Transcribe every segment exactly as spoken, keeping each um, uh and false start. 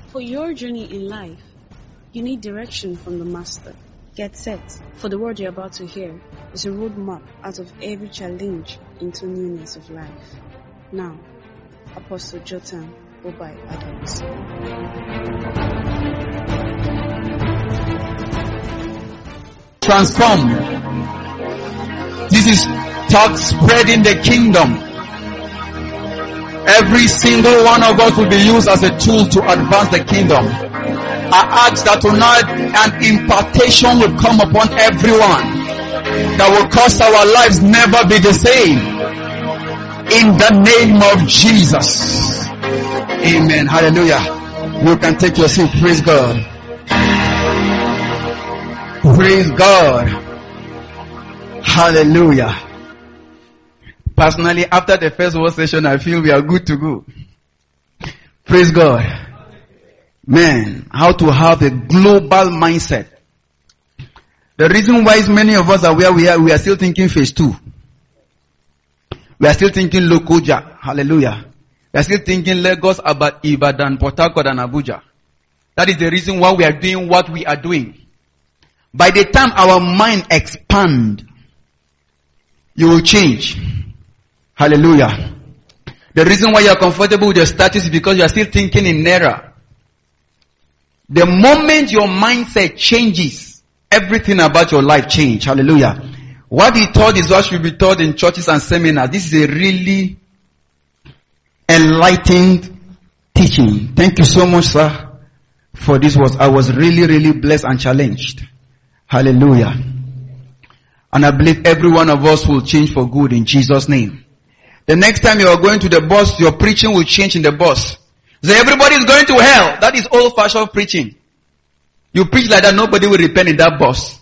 For your journey in life, you need direction from the Master. Get set, for the word you're about to hear is a roadmap out of every challenge into newness of life. Now, Apostle Jotham Obai Adams. Transform. This is talk spreading the kingdom. Every single one of us will be used as a tool to advance the kingdom. I ask that tonight an impartation will come upon everyone that will cause our lives never be the same. In the name of Jesus. Amen. Hallelujah. You can take your seat. Praise God. Praise God. Hallelujah. Personally, after the first word session, I feel we are good to go. Praise God. Man, how to have a global mindset. The reason why many of us are where we are, we are still thinking phase two. We are still thinking Lokoja. Hallelujah. We are still thinking Lagos, about Ibadan, Port Harcourt, and Abuja. That is the reason why we are doing what we are doing. By the time our mind expand, you will change. Hallelujah. The reason why you are comfortable with your status is because you are still thinking in naira. The moment your mindset changes, everything about your life changes. Hallelujah. What he taught is what should be taught in churches and seminars. This is a really enlightened teaching. Thank you so much, sir, for this. Was I was really, really blessed and challenged. Hallelujah. And I believe every one of us will change for good in Jesus' name. The next time you are going to the bus, your preaching will change in the bus. So everybody is going to hell. That is old-fashioned preaching. You preach like that, nobody will repent in that bus.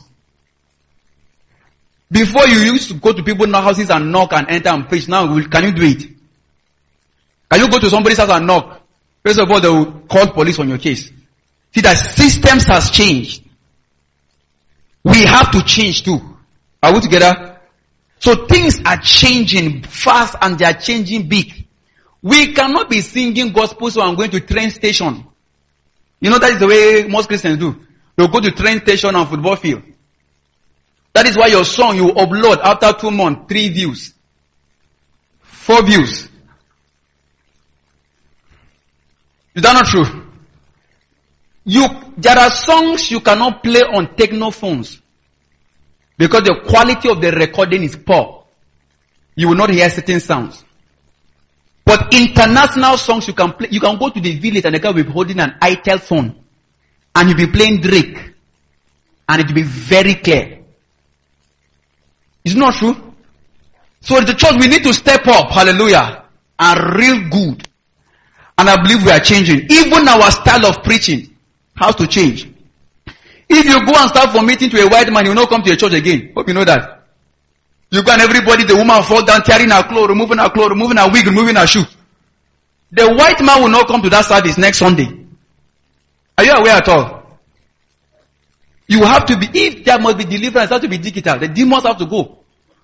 Before you used to go to people's houses and knock and enter and preach. Now, can you do it? Can you go to somebody's house and knock? First of all, they will call police on your case. See that systems has changed. We have to change too. Are we together? So things are changing fast and they are changing big. We cannot be singing gospel so I'm going to train station. You know that is the way most Christians do. They'll go to train station and football field. That is why your song you upload after two months, three views. Four views. Is that not true? You, there are songs you cannot play on techno phones. Because the quality of the recording is poor. You will not hear certain sounds. But international songs you can play, you can go to the village and the guy will be holding an itel phone. And you'll be playing Drake. And it will be very clear. It's not true. So at the church we need to step up, hallelujah, and real good. And I believe we are changing. Even our style of preaching has to change. If you go and start from meeting to a white man, you will not come to a church again. Hope you know that. You go and everybody, the woman fall down, tearing her clothes, removing her clothes, removing her wig, removing her shoe. The white man will not come to that service next Sunday. Are you aware at all? You have to be, if there must be deliverance, it has to be digital. The demons have to go.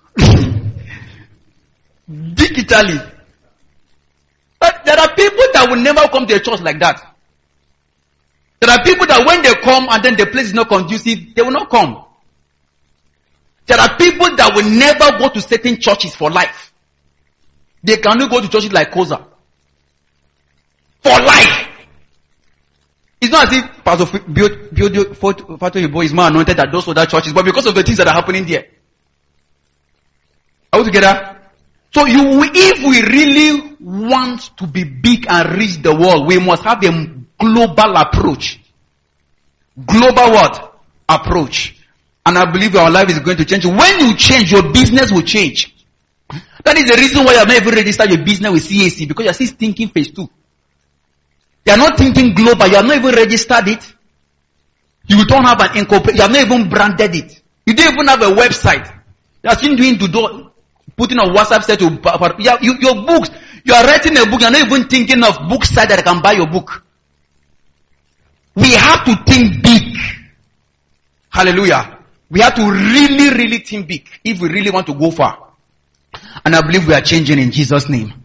Digitally. But there are people that will never come to a church like that. There are people that when they come and then the place is not conducive, they will not come. There are people that will never go to certain churches for life. They can only go to churches like Koza. For life. It's not as if Pastor Fatoyibo is more anointed than those other churches, but because of the things that are happening there. Are we together? So you, if we really want to be big and reach the world, we must have a global approach. Global what? Approach. And I believe our life is going to change. When you change, your business will change. That is the reason why you have not even registered your business with C A C, because you are still thinking phase two. You are not thinking global. You have not even registered it. You don't have an incorporation. You have not even branded it. You don't even have a website. You are still doing to do, putting on WhatsApp set to you, you, your books. You are writing a book. You are not even thinking of book site that can buy your book. We have to think big. Hallelujah. We have to really, really think big if we really want to go far. And I believe we are changing in Jesus' name.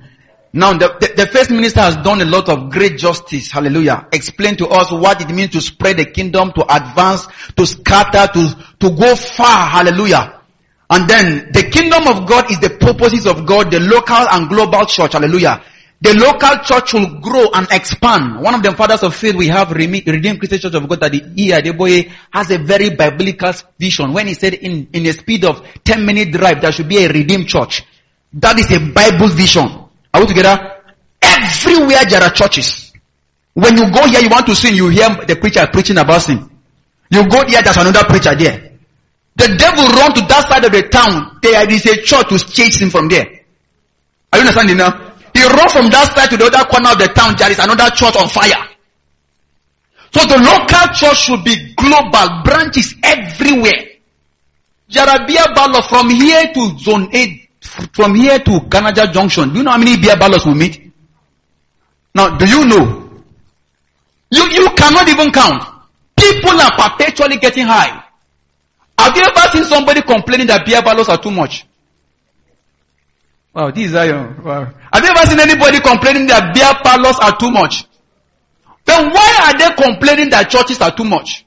Now, the, the, the first minister has done a lot of great justice. Hallelujah. Explain to us what it means to spread the kingdom, to advance, to scatter, to, to go far. Hallelujah. And then the kingdom of God is the purposes of God, the local and global church. Hallelujah. The local church will grow and expand. One of the fathers of faith we have, Redeemed Christian Church of God, that the E I Adeboye has a very biblical vision. When he said in, in a speed of ten minute drive, there should be a redeemed church. That is a Bible vision. Are we together? Everywhere there are churches. When you go here, you want to sing, you hear the preacher preaching about sin. You go here, there's another preacher there. The devil run to that side of the town. There is a church to chase him from there. Are you understanding now? He run from that side to the other corner of the town. There is another church on fire. So the local church should be global, branches everywhere. Jarabia Balo from here to zone eight, from here to Kanaja Junction. Do you know how many beer ballots we meet? Now, do you know? You, you cannot even count. People are perpetually getting high. Have you ever seen somebody complaining that beer ballots are too much? Wow, this is Zion. Wow. Have you ever seen anybody complaining that beer parlors are too much? Then why are they complaining that churches are too much?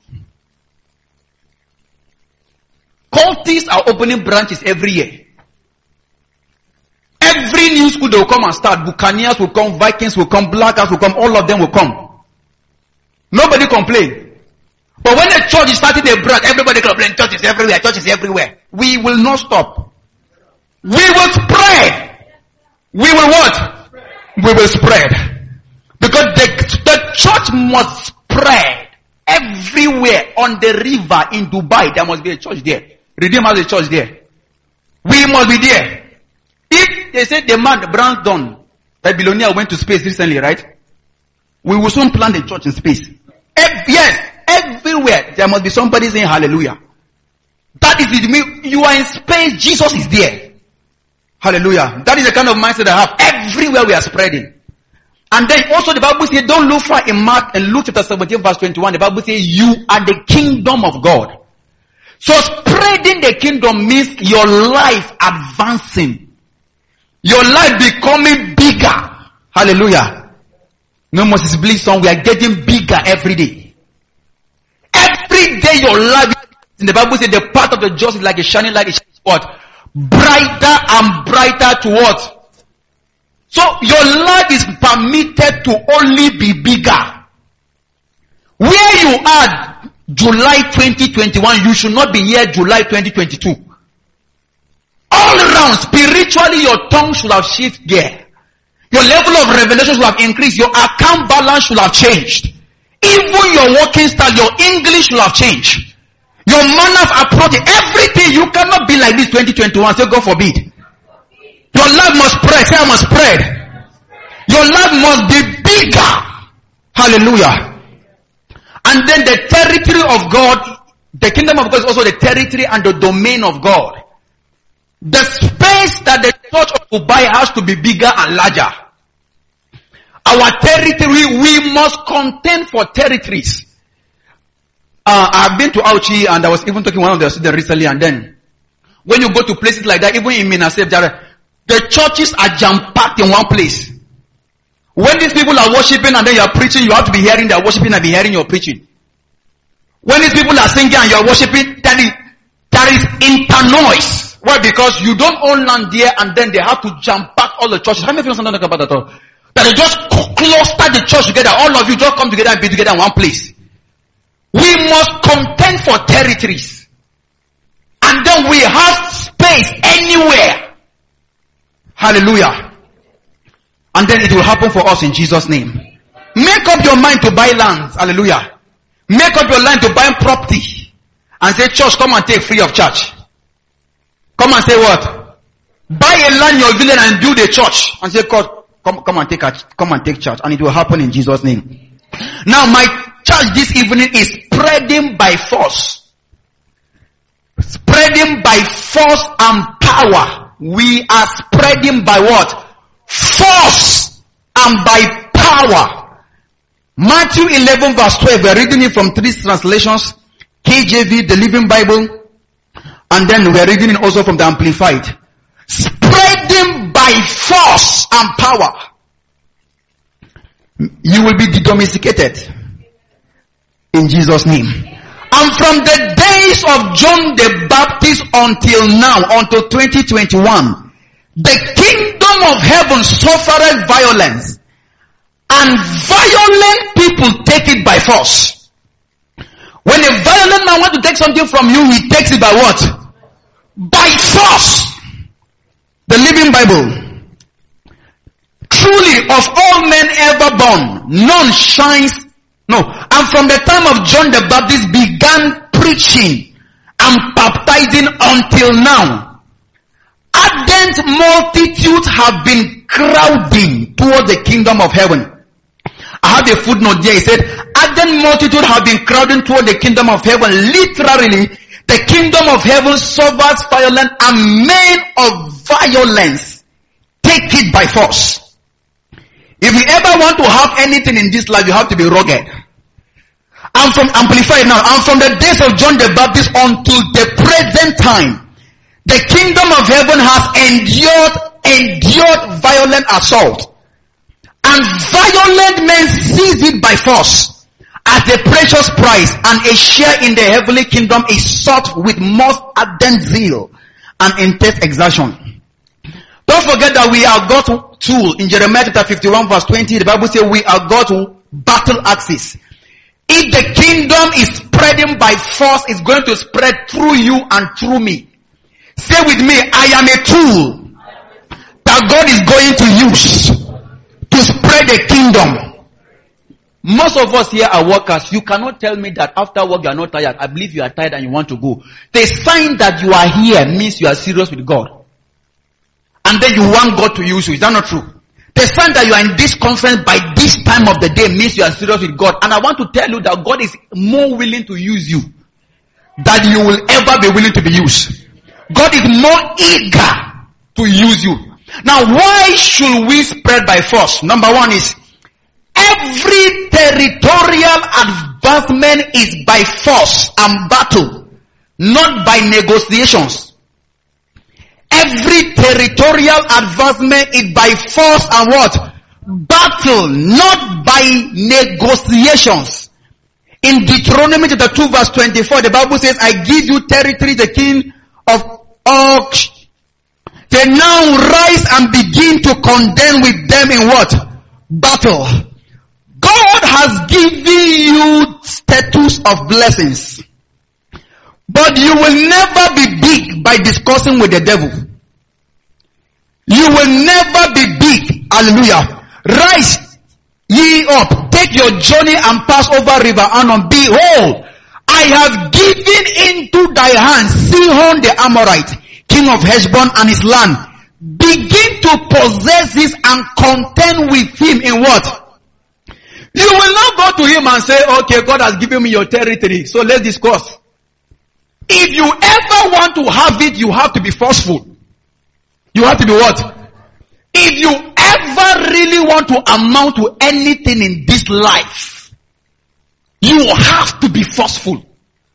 Cultists are opening branches every year. Every new school they will come and start. Buccaneers will come, Vikings will come, Blackers will come, all of them will come. Nobody complain. But when the church is starting a branch, everybody complain, churches everywhere, churches everywhere. We will not stop. We will spread. We will what? We will spread. Because the, the church must spread everywhere. On the river in Dubai, there must be a church there. Redeem has a church there. We must be there. If they say the man, Brandon, that billionaire went to space recently, right? We will soon plant a church in space. Every, yes, everywhere there must be somebody saying hallelujah. That is it. You are in space, Jesus is there. Hallelujah. That is the kind of mindset I have. Everywhere we are spreading. And then also the Bible says, don't look far in Mark and Luke chapter seventeen verse twenty-one. The Bible says, you are the kingdom of God. So spreading the kingdom means your life advancing. Your life becoming bigger. Hallelujah. No more is Blinson. We are getting bigger every day. Every day your life, in the Bible says, the path of the just is like a shining light. It shines what? Brighter and brighter to what? So your life is permitted to only be bigger. Where you are July twenty twenty-one, you should not be here July twenty twenty-two. All around, spiritually, your tongue should have shifted gear. Your level of revelation should have increased. Your account balance should have changed. Even your working style, your English should have changed. Your manner of approach, everything. You cannot be like this twenty twenty-one. Say, God forbid. Your life must spread. Say, I must spread. Your life must be bigger. Hallelujah. And then the territory of God, the kingdom of God is also the territory and the domain of God. The space that the church of Dubai has to be bigger and larger. Our territory, we must contend for territories. Uh, I've been to Auchi and I was even talking to one of the students recently, and then when you go to places like that, even in Minasef, the churches are jam-packed in one place. When these people are worshiping and then you are preaching, you have to be hearing their worshiping and be hearing your preaching. When these people are singing and you are worshiping, there is, there is internoise. Why? Because you don't own land there and then they have to jam-pack all the churches. How many people understand about that at all? That they just cluster the church together. All of you just come together and be together in one place. We must contend for territories. And then we have space anywhere. Hallelujah. And then it will happen for us in Jesus' name. Make up your mind to buy lands. Hallelujah. Make up your mind to buy property. And say, church, come and take free of charge. Come and say what? Buy a land in your village and build a church. And say, God, come, come and take a, come and take charge. And it will happen in Jesus' name. Now my church this evening is spreading by force. Spreading by force and power. We are spreading by what? Force and by power. Matthew eleven verse twelve. We are reading it from three translations. K J V, the Living Bible. And then we are reading it also from the Amplified. Spreading by force and power. You will be de-domesticated. In Jesus' name. And from the days of John the Baptist until now, until twenty twenty-one, the kingdom of heaven suffered violence, and violent people take it by force. When a violent man wants to take something from you, he takes it by what? By force. The Living Bible. Truly, of all men ever born, none shines. No. And from the time of John the Baptist began preaching and baptizing until now, ardent multitudes have been crowding towards the kingdom of heaven. I have a footnote there. He said, ardent multitudes have been crowding toward the kingdom of heaven. Literally, the kingdom of heaven suffers violence, and men of violence take it by force. If you ever want to have anything in this life, you have to be rugged. I'm from Amplified now. I'm from the days of John the Baptist until the present time. The kingdom of heaven has endured, endured violent assault. And violent men seize it by force as a precious prize, and a share in the heavenly kingdom is sought with most ardent zeal and intense exertion. Don't forget that we are God's tool. In Jeremiah chapter fifty-one verse twenty, the Bible says we are God's battle axes. If the kingdom is spreading by force, it's going to spread through you and through me. Say with me, I am a tool that God is going to use to spread the kingdom. Most of us here are workers. You cannot tell me that after work you are not tired. I believe you are tired and you want to go. The sign that you are here means you are serious with God. And then you want God to use you. Is that not true? The sign that you are in this conference by this time of the day means you are serious with God. And I want to tell you that God is more willing to use you than you will ever be willing to be used. God is more eager to use you. Now, why should we spread by force? Number one is, every territorial advancement is by force and battle, not by negotiations. Every territorial advancement is by force and what? Battle, not by negotiations. In Deuteronomy chapter two verse twenty-four, the Bible says, I give you territory, the king of Og. They now rise and begin to contend with them in what? Battle. God has given you status of blessings. But you will never be big by discussing with the devil. You will never be big. Hallelujah. Rise ye up. Take your journey and pass over river Arnon. Behold, I have given into thy hand Sihon the Amorite, king of Heshbon and his land. Begin to possess this and contend with him in what? You will not go to him and say, okay, God has given me your territory, so let's discuss. If you ever want to have it, you have to be forceful. You have to be what? If you ever really want to amount to anything in this life, you have to be forceful.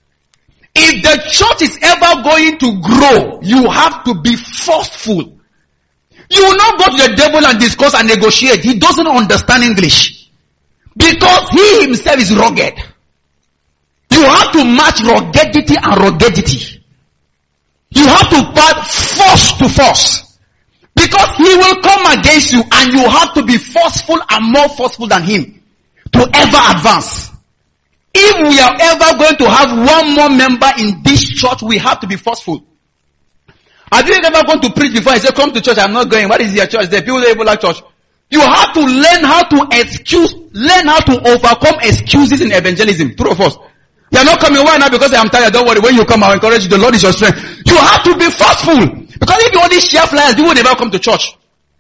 If the church is ever going to grow, you have to be forceful. You will not go to the devil and discuss and negotiate. He doesn't understand English. Because he himself is rugged. You have to match ruggedity and ruggedity. You have to put force to force. Because he will come against you and you have to be forceful and more forceful than him to ever advance. If we are ever going to have one more member in this church, we have to be forceful. Have you ever gone to preach before and say, come to church, I'm not going. What is your church there? People don't even like church. You have to learn how to excuse, learn how to overcome excuses in evangelism. True of us. You are not coming. Why not? Because I am tired. Don't worry. When you come, I'll encourage you. The Lord is your strength. You have to be forceful. Because if you only share flyers, you will never come to church.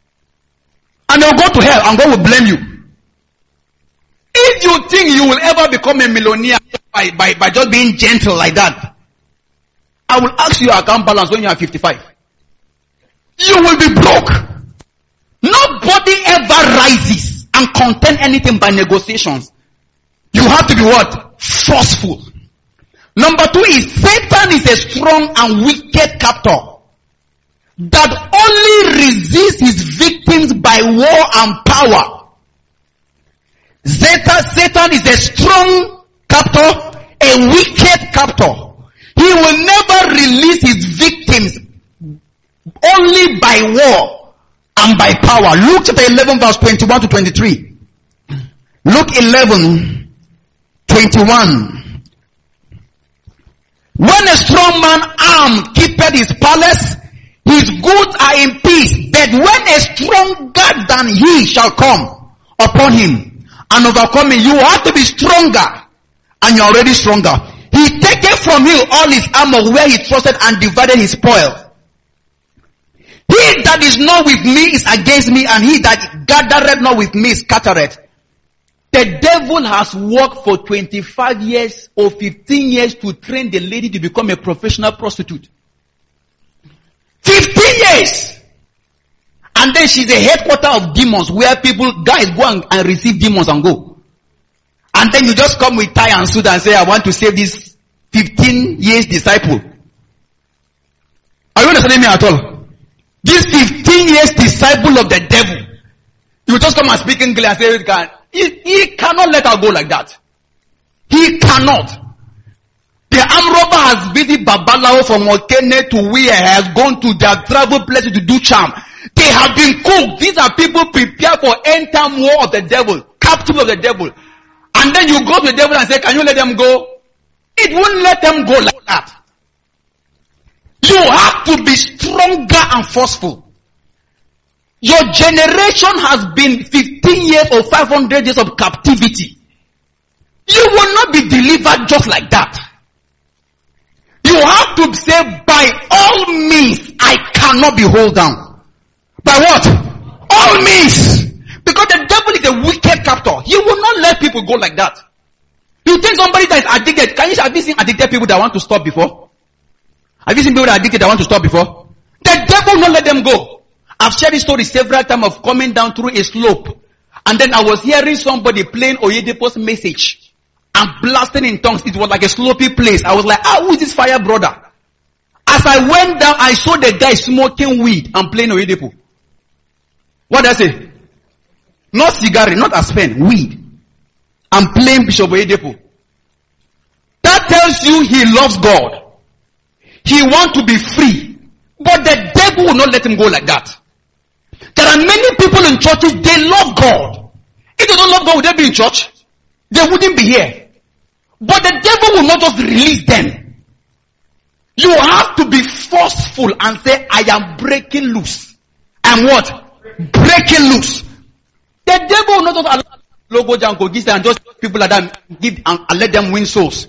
And they'll go to hell and God will blame you. If you think you will ever become a millionaire by, by, by just being gentle like that, I will ask you your account balance when you are fifty-five. You will be broke. Nobody ever rises and contend anything by negotiations. You have to be what? Forceful. Number two is Satan is a strong and wicked captor that only resists his victims by war and power. Zeta, Satan is a strong captor, a wicked captor. He will never release his victims only by war and by power. Luke chapter eleven verse twenty-one to twenty-three. Luke eleven, twenty-one. When a strong man armed keepeth his palace, his goods are in peace. But when a stronger than he shall come upon him and overcome him, you have to be stronger, and you're already stronger. He taketh from you all his armor where he trusted and divided his spoil. He that is not with me is against me, and he that gathereth not with me scattereth. The devil has worked for twenty-five years or fifteen years to train the lady to become a professional prostitute. fifteen years! And then she's a headquarter of demons where people, guys go and, and receive demons and go. And then you just come with tie and suit and say, I want to save this fifteen years disciple. Are you understanding me at all? This fifteen years disciple of the devil. You just come and speak English and say, God, he, he cannot let her go like that. He cannot. The arm robber has visited Babalawo from Okene to where has gone to their travel places to do charm. They have been cooked. These are people prepared for end time war of the devil, captive of the devil. And then you go to the devil and say, can you let them go? It won't let them go like that. You have to be stronger and forceful. Your generation has been fifteen years or five hundred years of captivity. You will not be delivered just like that. You have to say, by all means, I cannot be held down. By what? All means. Because the devil is a wicked captor. He will not let people go like that. You think somebody that is addicted, can you, have you seen addicted people that want to stop before? Have you seen people that are addicted that want to stop before? The devil will not let them go. I've shared this story several times of coming down through a slope. And then I was hearing somebody playing Oyedepo's message and blasting in tongues. It was like a slopey place. I was like, ah, who is this fire brother? As I went down, I saw the guy smoking weed and playing Oyedepo. What did I say? Not cigarette, not aspen, weed. I'm playing Bishop Oyedepo. That tells you he loves God. He wants to be free. But the devil will not let him go like that. There are many people in churches, they love God. If they don't love God, would they be in church? They wouldn't be here. But the devil will not just release them. You have to be forceful and say, I am breaking loose. I'm what? Breaking loose. The devil will not just allow logo Janko Gisa and just people like that give and, and let them win souls.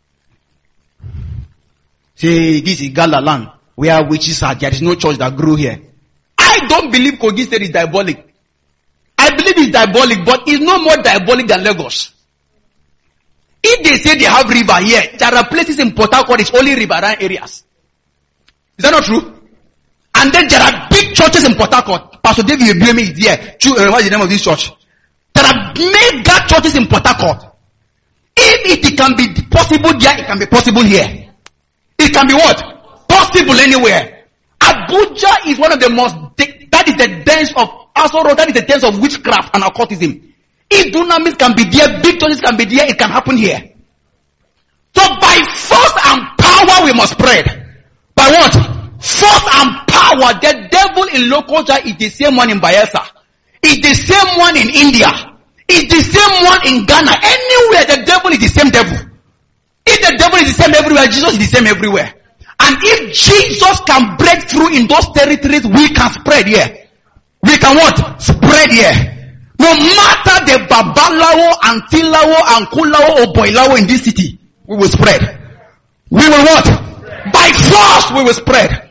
Say, this is Gala land where witches are. There is no church that grew here. I don't believe Kogi State is diabolic. I believe it's diabolic, but it's no more diabolic than Lagos. If they say they have river here, there are places in Port Harcourt, it's only riverine areas. Is that not true? And then there are big churches in Port Harcourt. Pastor David Blame is there. Uh, what's the name of this church? There are mega churches in Port Harcourt. If it can be possible there, it can be possible here. It can be what? Possible anywhere. Abuja is one of the most, that is the dance of, Asoro, that is the dance of witchcraft and occultism. If dunamis can be there, big churches can be there, it can happen here. So by force and power we must spread. By what? Force and power. The devil in Lokoja is the same one in Bayelsa. It's the same one in India. It's the same one in Ghana. Anywhere the devil is the same devil. If the devil is the same everywhere, Jesus is the same everywhere. And if Jesus can break through in those territories, we can spread here. We can what? Spread here. No matter the Babalawo and Tilawo and Kulawo or Boilawo in this city, we will spread. We will what? By force we will spread.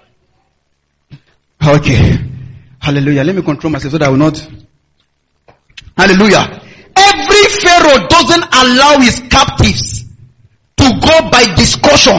Okay. Hallelujah. Let me control myself so that I will not. Hallelujah. Every Pharaoh doesn't allow his captives to go by discussion.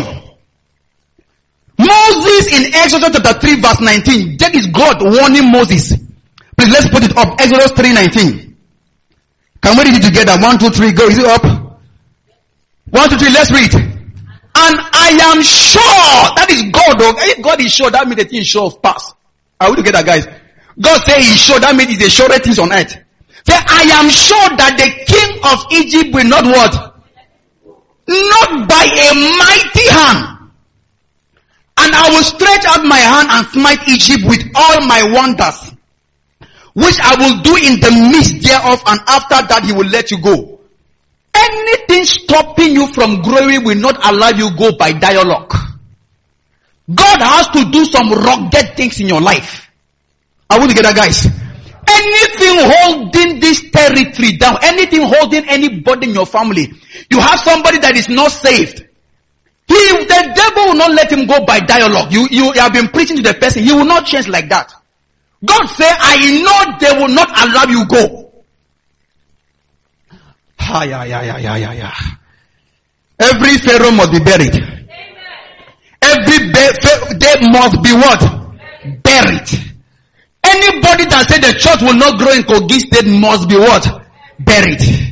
Moses in Exodus chapter three verse nineteen, that is God warning Moses. Please let's put it up. Exodus three nineteen. Can we read it together? One, two, three, go. Is it up? One, two, three, let's read. And I am sure, that is God. If God is sure, that means the thing is sure of pass. Are we together, guys? God say he's sure, that means it's the surest things on earth. Say, I am sure that the king of Egypt will not what? Not by a mighty hand. And I will stretch out my hand and smite Egypt with all my wonders, which I will do in the midst thereof, and after that he will let you go. Anything stopping you from growing will not allow you go by dialogue. God has to do some rugged things in your life. Are we together, guys? Anything holding this territory down, anything holding anybody in your family, you have somebody that is not saved. He, the devil will not let him go by dialogue. You, you have been preaching to the person. He will not change like that. God said, I know they will not allow you go. Ha, yeah, yeah, yeah, yeah, yeah, yeah. Every Pharaoh must be buried. Amen. Every be- day must be what? Buried. Anybody that said the church will not grow in Kogi State must be what? Buried.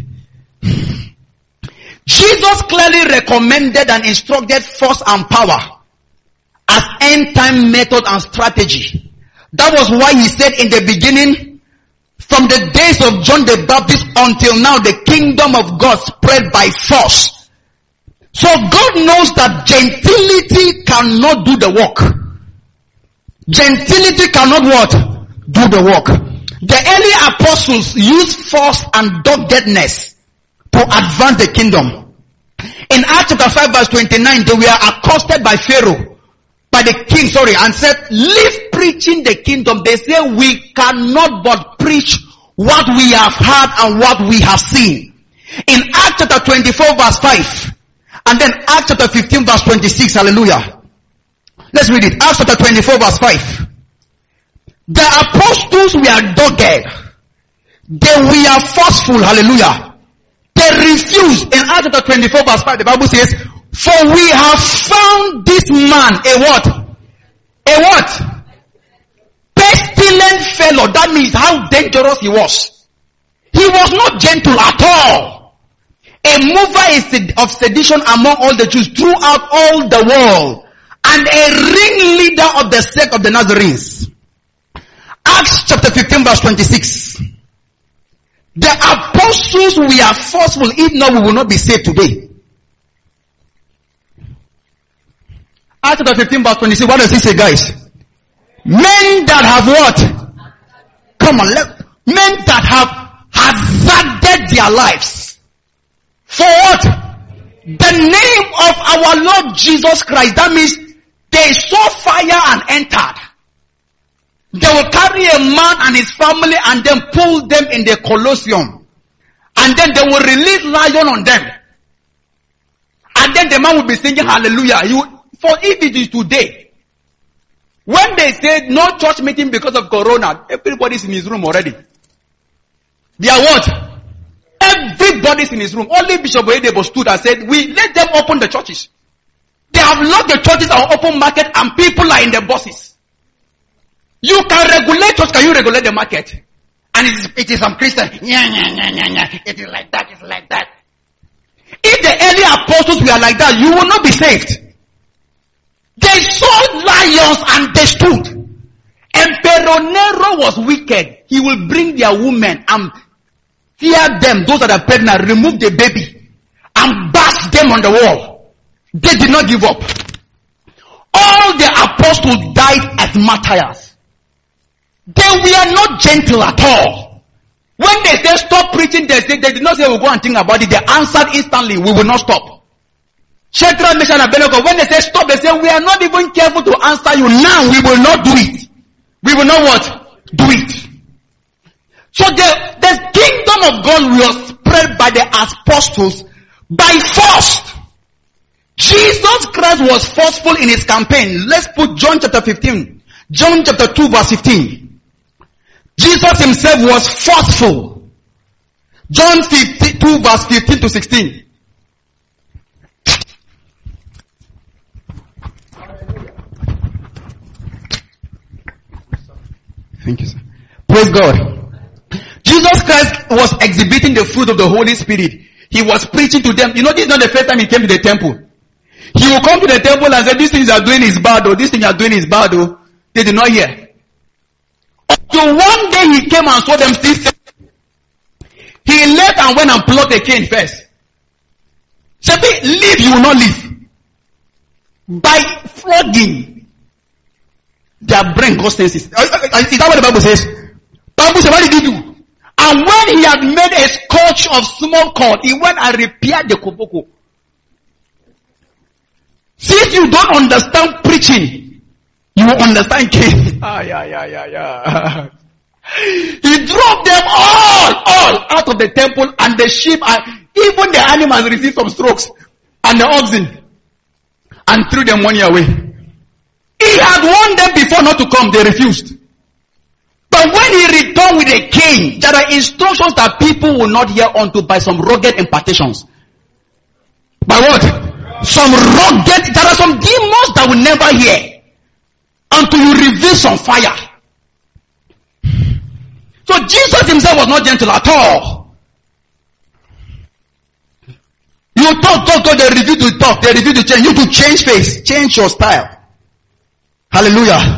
Jesus clearly recommended and instructed force and power as end time method and strategy. That was why he said in the beginning, from the days of John the Baptist until now, the kingdom of God spread by force. So God knows that gentility cannot do the work. Gentility cannot what? Do the work. The early apostles used force and doggedness to advance the kingdom. In Acts chapter five verse twenty-nine, they were accosted by Pharaoh, by the king, sorry, and said, leave preaching the kingdom. They say, we cannot but preach what we have heard and what we have seen. In Acts chapter twenty-four verse five, and then Acts chapter fifteen verse twenty-six, hallelujah. Let's read it. Acts chapter twenty-four verse five. The apostles were dogged. They were forceful, hallelujah. They refused. In Acts chapter twenty-four verse five, the Bible says, for we have found this man a what? A what? Pestilent fellow. That means how dangerous he was. He was not gentle at all. A mover of sedition among all the Jews throughout all the world, and a ringleader of the sect of the Nazarenes. Acts chapter fifteen verse twenty-six. The apostles we are forceful, if not we will not be saved today. Acts chapter fifteen verse twenty-six, what does he say, guys? Men that have what? Come on, let, men that have hazarded their lives. For what? The name of our Lord Jesus Christ. That means they saw fire and entered. They will carry a man and his family and then pull them in the Colosseum. And then they will release lion on them. And then the man will be singing hallelujah. You, for if it is today, when they said no church meeting because of corona, everybody's in his room already. They are what? Everybody's in his room. Only Bishop Oyedepo stood and said, we let them open the churches. They have locked the churches on open market and people are in the buses. You can regulate church, can you regulate the market? And it is, it is some Christian. Yeah, yeah, yeah, yeah, yeah. It is like that, it's like that. If the early apostles were like that, you will not be saved. They saw lions and they stood. Emperor Nero was wicked. He will bring their women and tear them, those that are pregnant, remove the baby and bash them on the wall. They did not give up. All the apostles died as martyrs. They were not gentle at all. When they said stop preaching, they said, they did not say we'll go and think about it. They answered instantly, we will not stop. Shadrach, Meshach, and Abednego, when they said stop, they said we are not even careful to answer you now. We will not do it. We will not what? Do it. So the, the kingdom of God was spread by the apostles by force. Jesus Christ was forceful in his campaign. Let's put John chapter fifteen. John chapter two verse fifteen. Jesus himself was forceful. John two verse fifteen to sixteen. Thank you, sir. Praise God. Jesus Christ was exhibiting the fruit of the Holy Spirit. He was preaching to them. You know, this is not the first time he came to the temple. He will come to the temple and say, these things you are doing is bad, or this thing you are doing is bad, or they did not hear. So one day he came and saw them still saying, he left and went and plucked a cane first. Say, leave, you will not leave. By flogging their brain got senses. Is that what the Bible says? Bible says, what did he do? And when he had made a scourge of small cord, he went and repaired the koboko. Since you don't understand preaching, you will understand cane. Ah, yeah, yeah, yeah, yeah. He drove them all, all out of the temple, and the sheep, and even the animals received some strokes, and the oxen, and threw them one year away. He had warned them before not to come, they refused. But when he returned with a cane, there are instructions that people will not hear unto by some rugged impartations. By what? Some rugged, there are some demons that will never hear until you reveal some fire. So Jesus himself was not gentle at all. You talk, talk, talk, they refuse to talk, they refuse to change. You to change face, change your style. Hallelujah.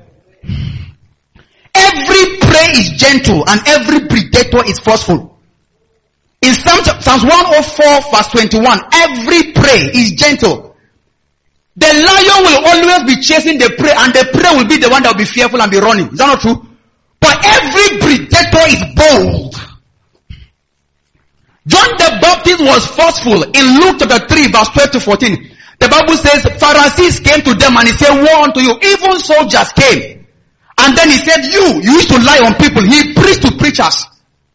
Every prey is gentle and every predator is forceful. In Psalms, Psalms one oh four verse twenty-one, every prey is gentle. The lion will always be chasing the prey, and the prey will be the one that will be fearful and be running. Is that not true? But every predator is bold. John the Baptist was forceful. In Luke chapter three verse twelve to fourteen, the Bible says Pharisees came to them and he said, woe unto you. Even soldiers came. And then he said, you, you used to lie on people. He preached to preachers.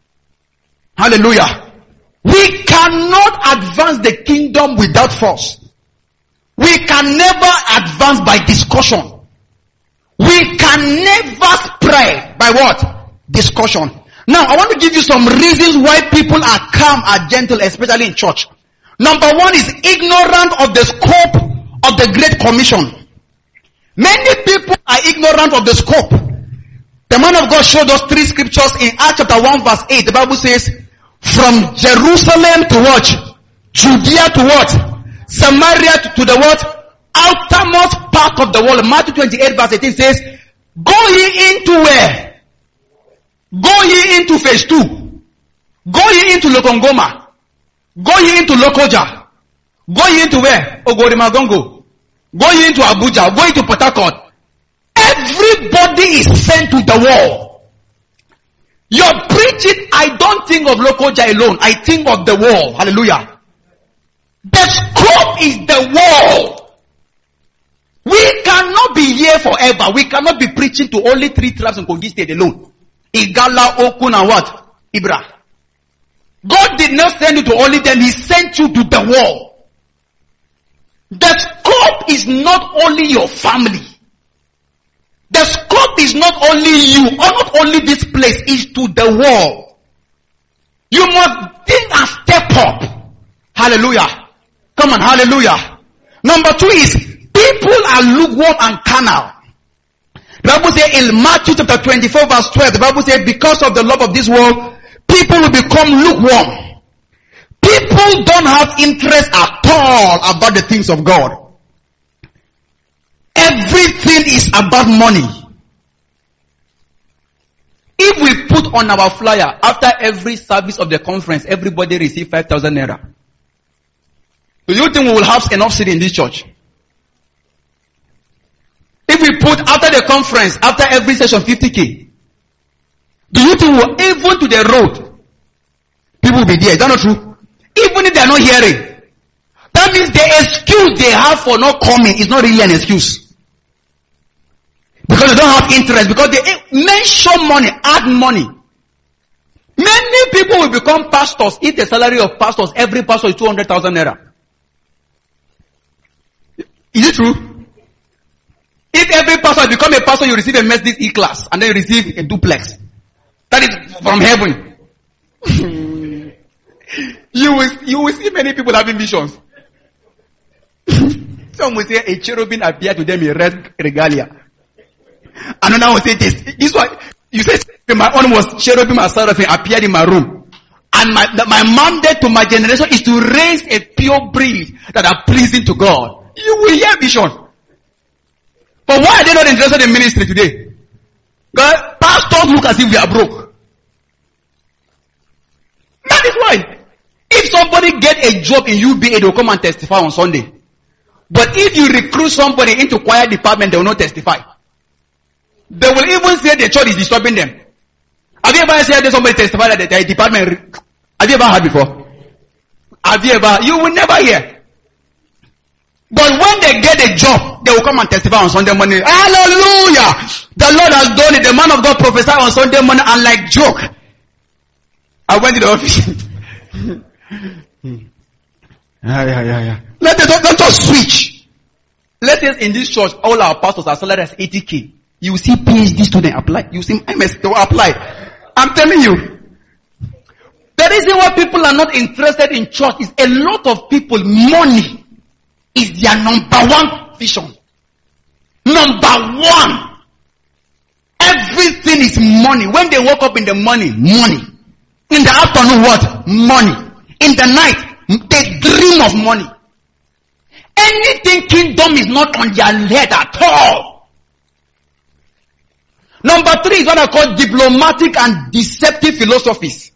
Hallelujah. We cannot advance the kingdom without force. We can never advance by discussion. We can never spread by what? Discussion. Now, I want to give you some reasons why people are calm and gentle, especially in church. Number one is ignorant of the scope of the Great Commission. Many people are ignorant of the scope. The man of God showed us three scriptures in Acts chapter one verse eight. The Bible says, from Jerusalem to what? Judea to what? Samaria to, to the what? Outermost part of the world. Matthew twenty-eight verse eighteen says, go ye into where? Go ye into phase two. Go ye into Lokongoma. Go ye into Lokoja. Go ye into where? Ogorimagongo. Go ye into Abuja. Go into Port Harcourt. Everybody is sent to the wall. You're preaching, I don't think of Lokoja alone. I think of the wall. Hallelujah. The scope is the wall. We cannot be here forever. We cannot be preaching to only three tribes in Kogi State alone. Igala, Okun, and what? Ibra. God did not send you to only them. He sent you to the wall. The scope is not only your family. The scope is not only you, or not only this place, is to the wall. You must think and step up. Hallelujah. Come on, hallelujah. Number two is, people are lukewarm and carnal. The Bible says in Matthew chapter twenty-four verse twelve, the Bible says, because of the love of this world, people will become lukewarm. People don't have interest at all about the things of God. Everything is about money. If we put on our flyer, after every service of the conference, everybody receive five thousand naira. Do you think we will have enough seat in this church? If we put after the conference, after every session, fifty K, do you think we'll, even to the road, people will be there? Is that not true? Even if they are not hearing. That means the excuse they have for not coming is not really an excuse. Because they don't have interest. Because they mention money, add money. Many people will become pastors if the salary of pastors, every pastor is two hundred thousand naira. Is it true? If every pastor become a pastor, you receive a Mercedes E-Class and then you receive a duplex. That is from heaven. you will you will see many people having visions. Some will say a cherubim appeared to them in red regalia. Another will say this. This one you say my own was cherubim and seraphim appeared in my room. And my my mandate to my generation is to raise a pure breed that are pleasing to God. You will hear vision. But why are they not interested in ministry today? God, pastors look as if we are broke. That is why. If somebody get a job in U B A, they will come and testify on Sunday. But if you recruit somebody into choir department, they will not testify. They will even say the church is disturbing them. Have you ever heard somebody testify that the department? Have you ever heard before? Have you ever? You will never hear. But when they get a job, they will come and testify on Sunday morning. Hallelujah! The Lord has done it. The man of God prophesied on Sunday morning, and like joke, I went to the office. yeah, yeah, yeah, yeah. Let us don't, don't just switch. Let us in this church, all our pastors are salaried as eighty K. You see PhD student apply. You see M S they will apply. I'm telling you. The reason why people are not interested in church is a lot of people, money is their number one vision. Number one. Everything is money. When they wake up in the morning, money. In the afternoon, what? Money. In the night, they dream of money. Anything kingdom is not on their head at all. Number three is what I call diplomatic and deceptive philosophies.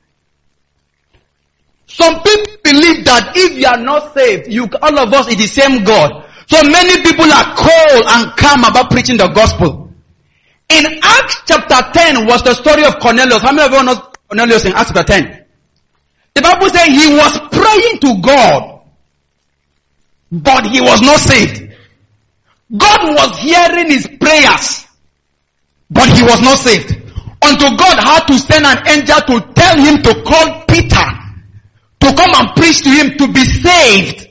Some people believe that if you are not saved, you all of us is the same God. So many people are cold and calm about preaching the gospel. In Acts chapter ten was the story of Cornelius. How many of you know Cornelius in Acts chapter ten? The Bible says he was praying to God, but he was not saved. God was hearing his prayers, but he was not saved. Until God had to send an angel to tell him to call Peter to come and preach to him to be saved.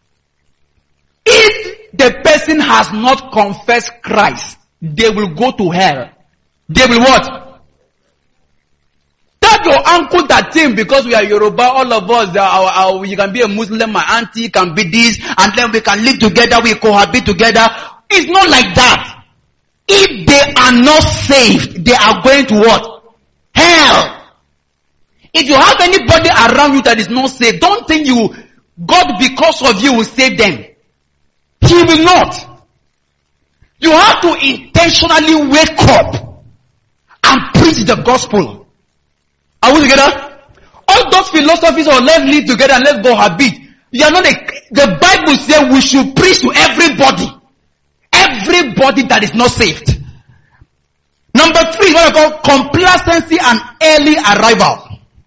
If the person has not confessed Christ, they will go to hell. They will what? Tell your uncle that thing, because we are Yoruba, all of us, our, our, you can be a Muslim, my auntie can be this, and then we can live together, we cohabit together. It's not like that. If they are not saved, they are going to what? Hell. If you have anybody around you that is not saved, don't think you, God because of you will save them. He will not. You have to intentionally wake up and preach the gospel. Are we together? All those philosophies of let's live together and let's go habit. You are not a, the Bible says we should preach to everybody. Everybody that is not saved. Number three is what I call complacency and early arrival.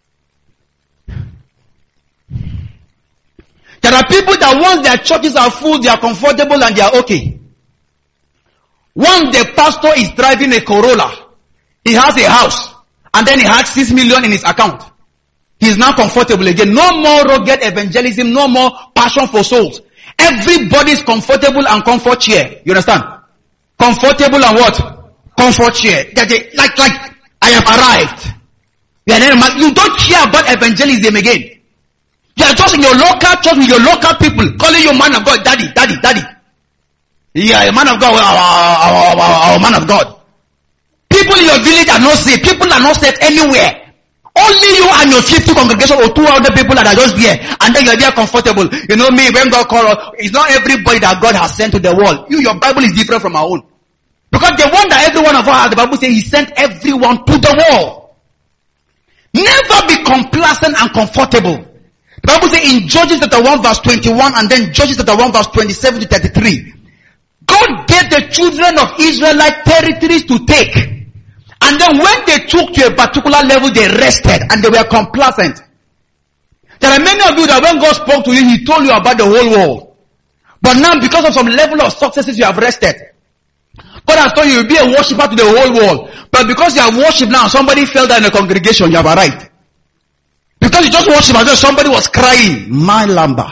There are people that once their churches are full, they are comfortable and they are okay. Once the pastor is driving a Corolla, he has a house, and then he has six million in his account. He is now comfortable again. No more rugged evangelism, no more passion for souls. Everybody is comfortable and comfort chair. You understand? Comfortable and what? Comfort chair. Like, like, I have arrived. You don't care about evangelism again. You are just in your local church with your local people, calling you man of God, daddy, daddy, daddy. Yeah, a man of God, our, our, our, our man of God. People in your village are not saved. People are not saved anywhere. Only you and your fifty congregation or two hundred people that are just there, and then you're there comfortable. You know me, when God calls us, it's not everybody that God has sent to the world. You, your Bible is different from our own. Because the one that every one of us has, the Bible says he sent everyone to the world. Never be complacent and comfortable. The Bible says in Judges chapter one verse twenty-one and then Judges chapter one verse twenty-seven to thirty-three. God gave the children of Israelite territories to take. And then when they took to a particular level, they rested and they were complacent. There are many of you that when God spoke to you, he told you about the whole world. But now because of some level of successes, you have rested. God has told you you'll be a worshiper to the whole world. But because you have worshipped now, somebody fell down in the congregation, you have arrived. Because you just worship and somebody was crying. My lamba.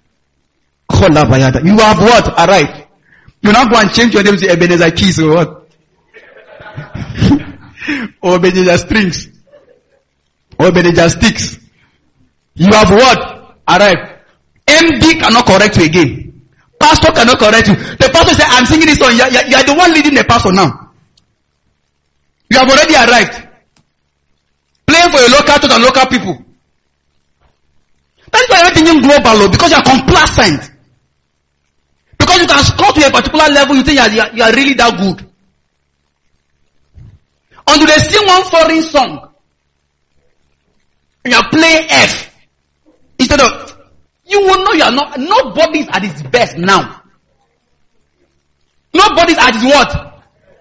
You have what? Arrived. You now go and change your name to Ebenezer Keys or what? Or Ebenezer Strings. Or Ebenezer Sticks. You have what? Arrived. M D cannot correct you again. Pastor cannot correct you. The pastor said, I'm singing this song. You are, you are the one leading the pastor now. You have already arrived. Playing for your local church and local people. That's why everything is global, because you are complacent. Because you can score to a particular level, you think you are, you are, you are really that good. Until they sing one foreign song. and you're playing F. Instead of, you will know you are not, nobody's at his best now. Nobody's at his what?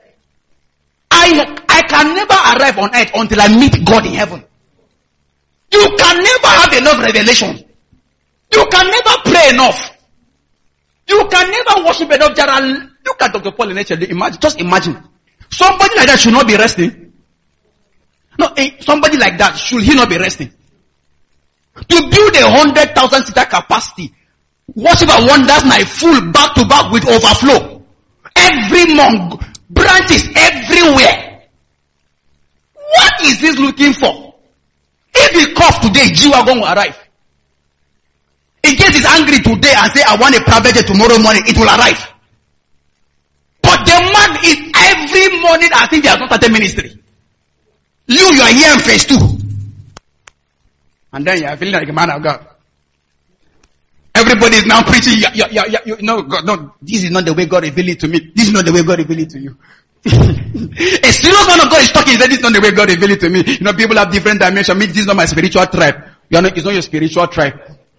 I, I can never arrive on earth until I meet God in heaven. You can never have enough revelation. You can never pray enough. You can never worship enough. Look at Doctor Paul in nature. Imagine, just imagine. Somebody like that should not be resting. No, somebody like that, should he not be resting? To build a hundred thousand seater capacity, worship and wonders night full back to back with overflow. Every month, branches everywhere. What is this looking for? If he cough today, G-Wagon will arrive. In case he's angry today and say, I want a private jet tomorrow morning, it will arrive. But the man is every morning as if he has not started ministry. You, you are here in phase two. And then you are feeling like a man of God. Everybody is now preaching. Yeah, yeah, yeah, yeah, you, no, God, no, this is not the way God revealed it to me. This is not the way God revealed it to you. A serious man of God is talking. He said, this is not the way God revealed it to me. You know, people have different dimensions. Me, this is not my spiritual tribe. You are not, it's not your spiritual tribe.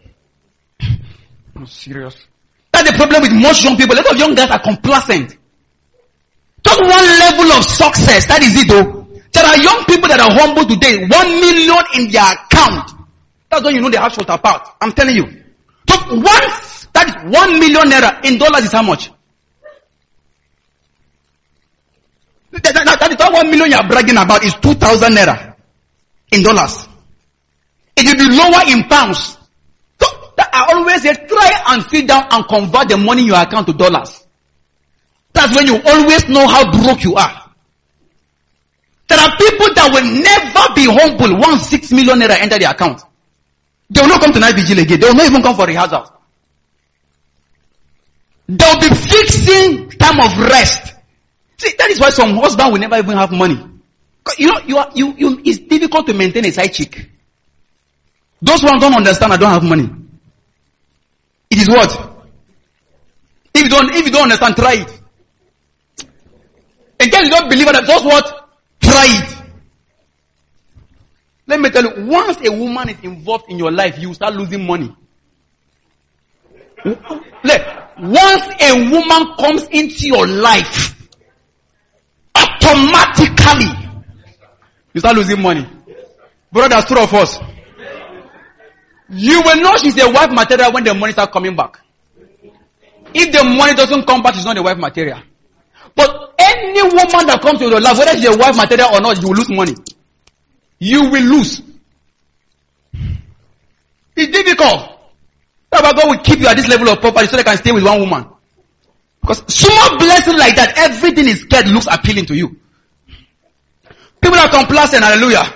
I'm serious. That's the problem with most young people. A lot of young guys are complacent. Just one level of success. That is it though. There are young people that are humble today. One million in their account. That's when you know they have short apart. I'm telling you. Just one, that is one million naira in dollars is how much? That, that, that is not one million you are bragging about. Is two thousand naira in dollars. It will be lower in pounds. So I always say, try and sit down and convert the money in your account to dollars. That's when you always know how broke you are. There are people that will never be humble once six million naira enter their account. They will not come to night vigil again. They will not even come for rehearsals. They will be fixing time of rest. See, that is why some husband will never even have money. You know, you are, you, you, it's difficult to maintain a side chick. Those who don't understand, I don't have money. It is what? If you don't, if you don't understand, try it. In case you don't believe that, just what? Try it. Let me tell you, once a woman is involved in your life, you start losing money. Once a woman comes into your life, automatically, you start losing money. Brothers, two of us. You will know she's a wife material when the money starts coming back. If the money doesn't come back, she's not a wife material. But any woman that comes to your life, whether she's a wife material or not, you will lose money. You will lose. It's difficult. That's why God will keep you at this level of property so they can stay with one woman. Because small blessing like that, everything is scared looks appealing to you. People are complacent, hallelujah.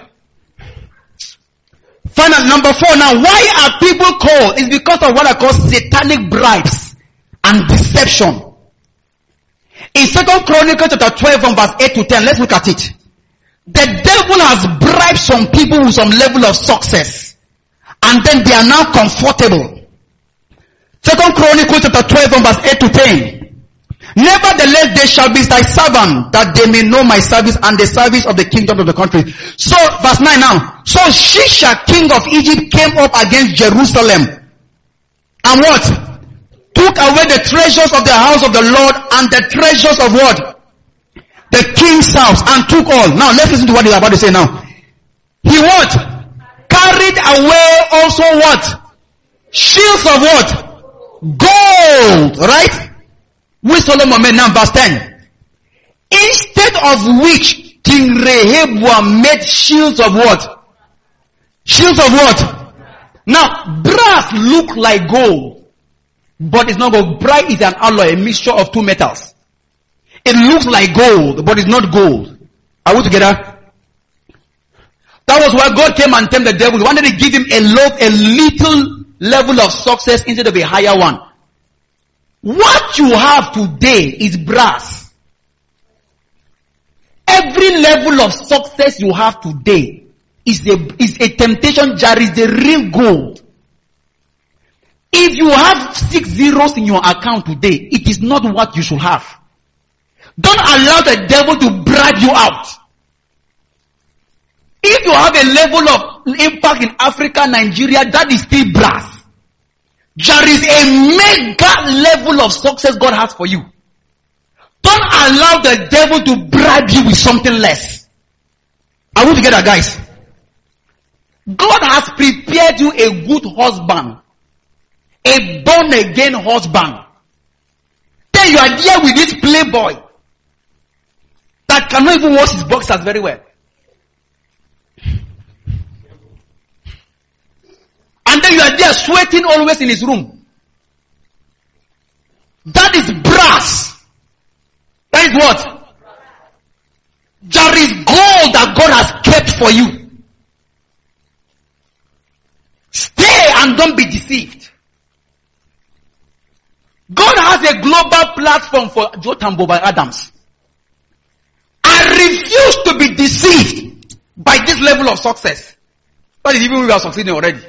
Final, number four now, why are people cold? It's because of what I call satanic bribes and deception. In Second Chronicles chapter twelve from verse eight to ten, let's look at it. The devil has bribed some people with some level of success. And then they are now comfortable. Second Chronicles chapter twelve from verse eight to ten. Nevertheless, they shall be thy servant, that they may know my service and the service of the kingdom of the country. So, verse nine now. So Shishak, king of Egypt, came up against Jerusalem. And what? Took away the treasures of the house of the Lord and the treasures of what? The king's house, and took all. Now, let's listen to what he's about to say now. He what? Carried away also what? Shields of what? Gold, right? With Solomon made now verse ten. Instead of which King Rehoboam made shields of what? Shields of what? Now, brass look like gold, but it's not gold. Brass is an alloy, a mixture of two metals. It looks like gold, but it's not gold. Are we together? That was why God came and tempted the devil. He wanted to give him a low, a little level of success instead of a higher one. What you have today is brass. Every level of success you have today is a, is a temptation jar, is the real gold. If you have six zeros in your account today, it is not what you should have. Don't allow the devil to bribe you out. If you have a level of impact in Africa, Nigeria, that is still brass. There is a mega level of success God has for you. Don't allow the devil to bribe you with something less. Are we together, guys? God has prepared you a good husband. A born again husband. Then you are there with this playboy that cannot even wash his boxers very well. And then you are there sweating always in his room. That is brass. That is what? There is gold that God has kept for you. Stay and don't be deceived. God has a global platform for Jotham Boba Adams. I refuse to be deceived by this level of success. That is even we are succeeding already.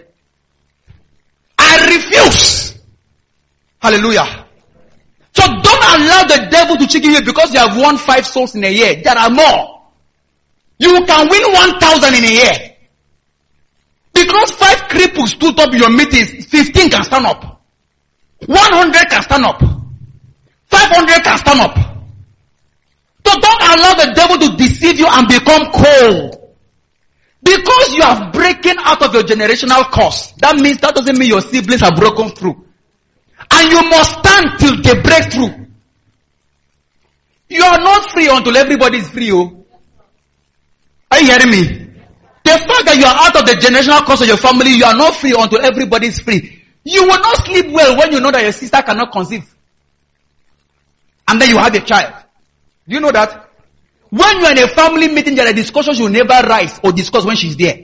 I refuse. Hallelujah. So don't allow the devil to cheat you because you have won five souls in a year. There are more. You can win one thousand in a year. Because five cripples stood up in your meetings, fifteen can stand up. one hundred can stand up. five hundred can stand up. So don't allow the devil to deceive you and become cold. Because you are breaking out of your generational curse, that means that doesn't mean your siblings are broken through. And you must stand till they break through. You are not free until everybody is free. Oh. Are you hearing me? The fact that you are out of the generational curse of your family, you are not free until everybody is free. You will not sleep well when you know that your sister cannot conceive. And then you have a child. Do you know that? When you are in a family meeting, there are discussions you never rise or discuss when she's there.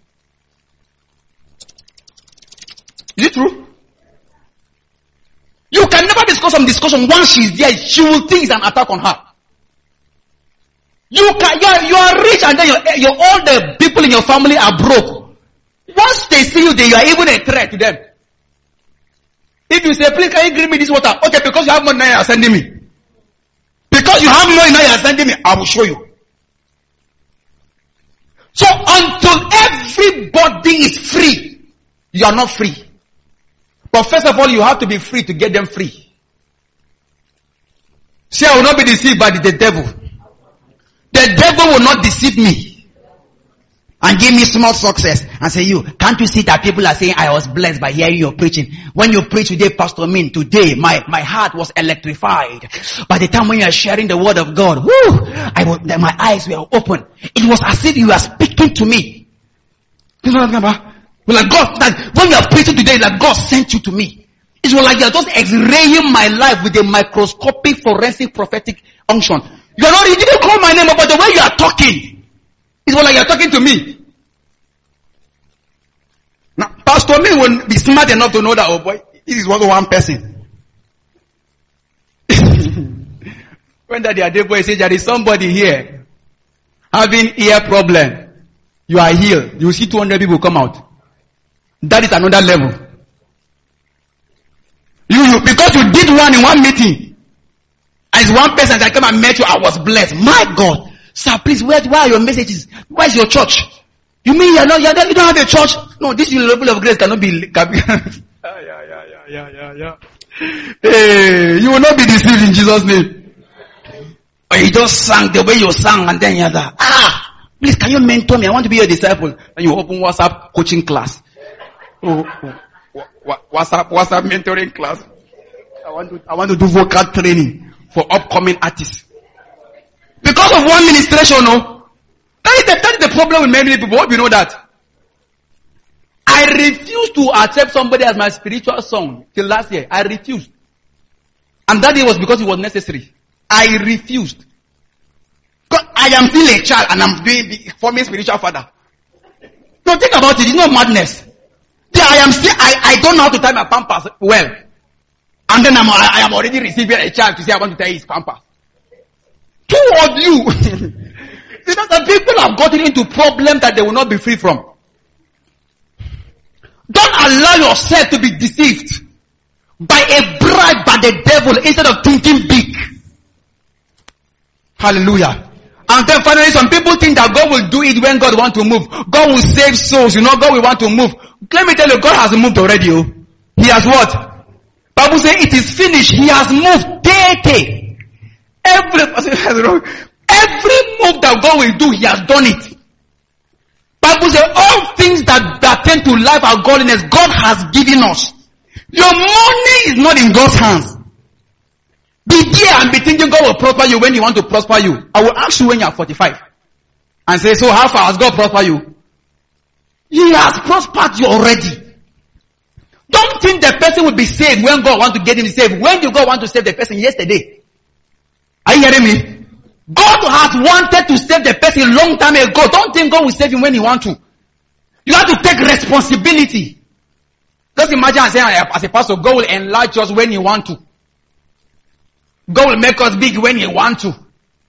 Is it true? You can never discuss some discussion once she's there. She will think it's an attack on her. You can, you are, you are rich and then you're, you're, all the people in your family are broke. Once they see you there, you are even a threat to them. If you say, please can you give me this water? Okay, because you have money now you are sending me. Because you have money now you are sending me, I will show you. So until everybody is free, you are not free. But first of all, you have to be free to get them free. See, I will not be deceived by the, the devil. The devil will not deceive me and give me small success and say, you, can't you see that people are saying I was blessed by hearing your preaching? When you preach today, Pastor Min, today my, my heart was electrified. By the time when you are sharing the word of God, whoo, I was, my eyes were open. It was as if you were speaking to me. You know what I'm talking about? Like God, like when you are preaching today, like God sent you to me. It was like you are just X-raying my life with a microscopic forensic prophetic unction. You are not, you didn't call my name, but the way you are talking, it was like you are talking to me. Now, Pastor Me will be smart enough to know that, oh boy, this is one one person. When that the other boy says there is somebody here having ear problem, you are healed. You see two hundred people come out. That is another level. You, you because you did one in one meeting. As one person that came and met you, I was blessed. My God. Sir, please, where, where are your messages? Where's your church? You mean you're not, you're not, you don't have a church? No, this level of grace cannot be. Can be yeah, yeah, yeah, yeah, yeah, yeah. Hey, you will not be deceived in Jesus' name. Or you just sang the way you sang and then you're like, ah, please, can you mentor me? I want to be your disciple. And you open WhatsApp coaching class. Oh, oh, WhatsApp, WhatsApp mentoring class. I want to, I want to do vocal training for upcoming artists. Because of one ministration, no? That is the, that is the problem with many people. Hope you know that. I refused to accept somebody as my spiritual son till last year. I refused. And that day was because it was necessary. I refused. Because I am still a child and I'm doing, forming spiritual father. No, think about it. It's not madness. Yeah, I am still, I, I don't know how to tie my pampers well. And then I'm, I, I am already receiving a child to say I want to tie his pampers. Two of you. See, that's the people have gotten into problems that they will not be free from. Don't allow yourself to be deceived by a bribe by the devil instead of thinking big. Hallelujah. And then finally, some people think that God will do it when God wants to move. God will save souls. You know, God will want to move. Let me tell you, God has moved already. Oh. He has what? Bible says it is finished. He has moved. Day, day. Every, every move that God will do, He has done it. Bible says all things that pertain to life and godliness, God has given us. Your money is not in God's hands. Be there and be thinking God will prosper you when He wants to prosper you. I will ask you when you are forty-five. And say, so how far has God prospered you? He has prospered you already. Don't think the person will be saved when God wants to get him saved. When did God want to save the person? Yesterday. Are you hearing me? God has wanted to save the person a long time ago. Don't think God will save him when He wants to. You have to take responsibility. Just imagine I say, as a pastor, God will enlarge us when He wants to. God will make us big when He wants to.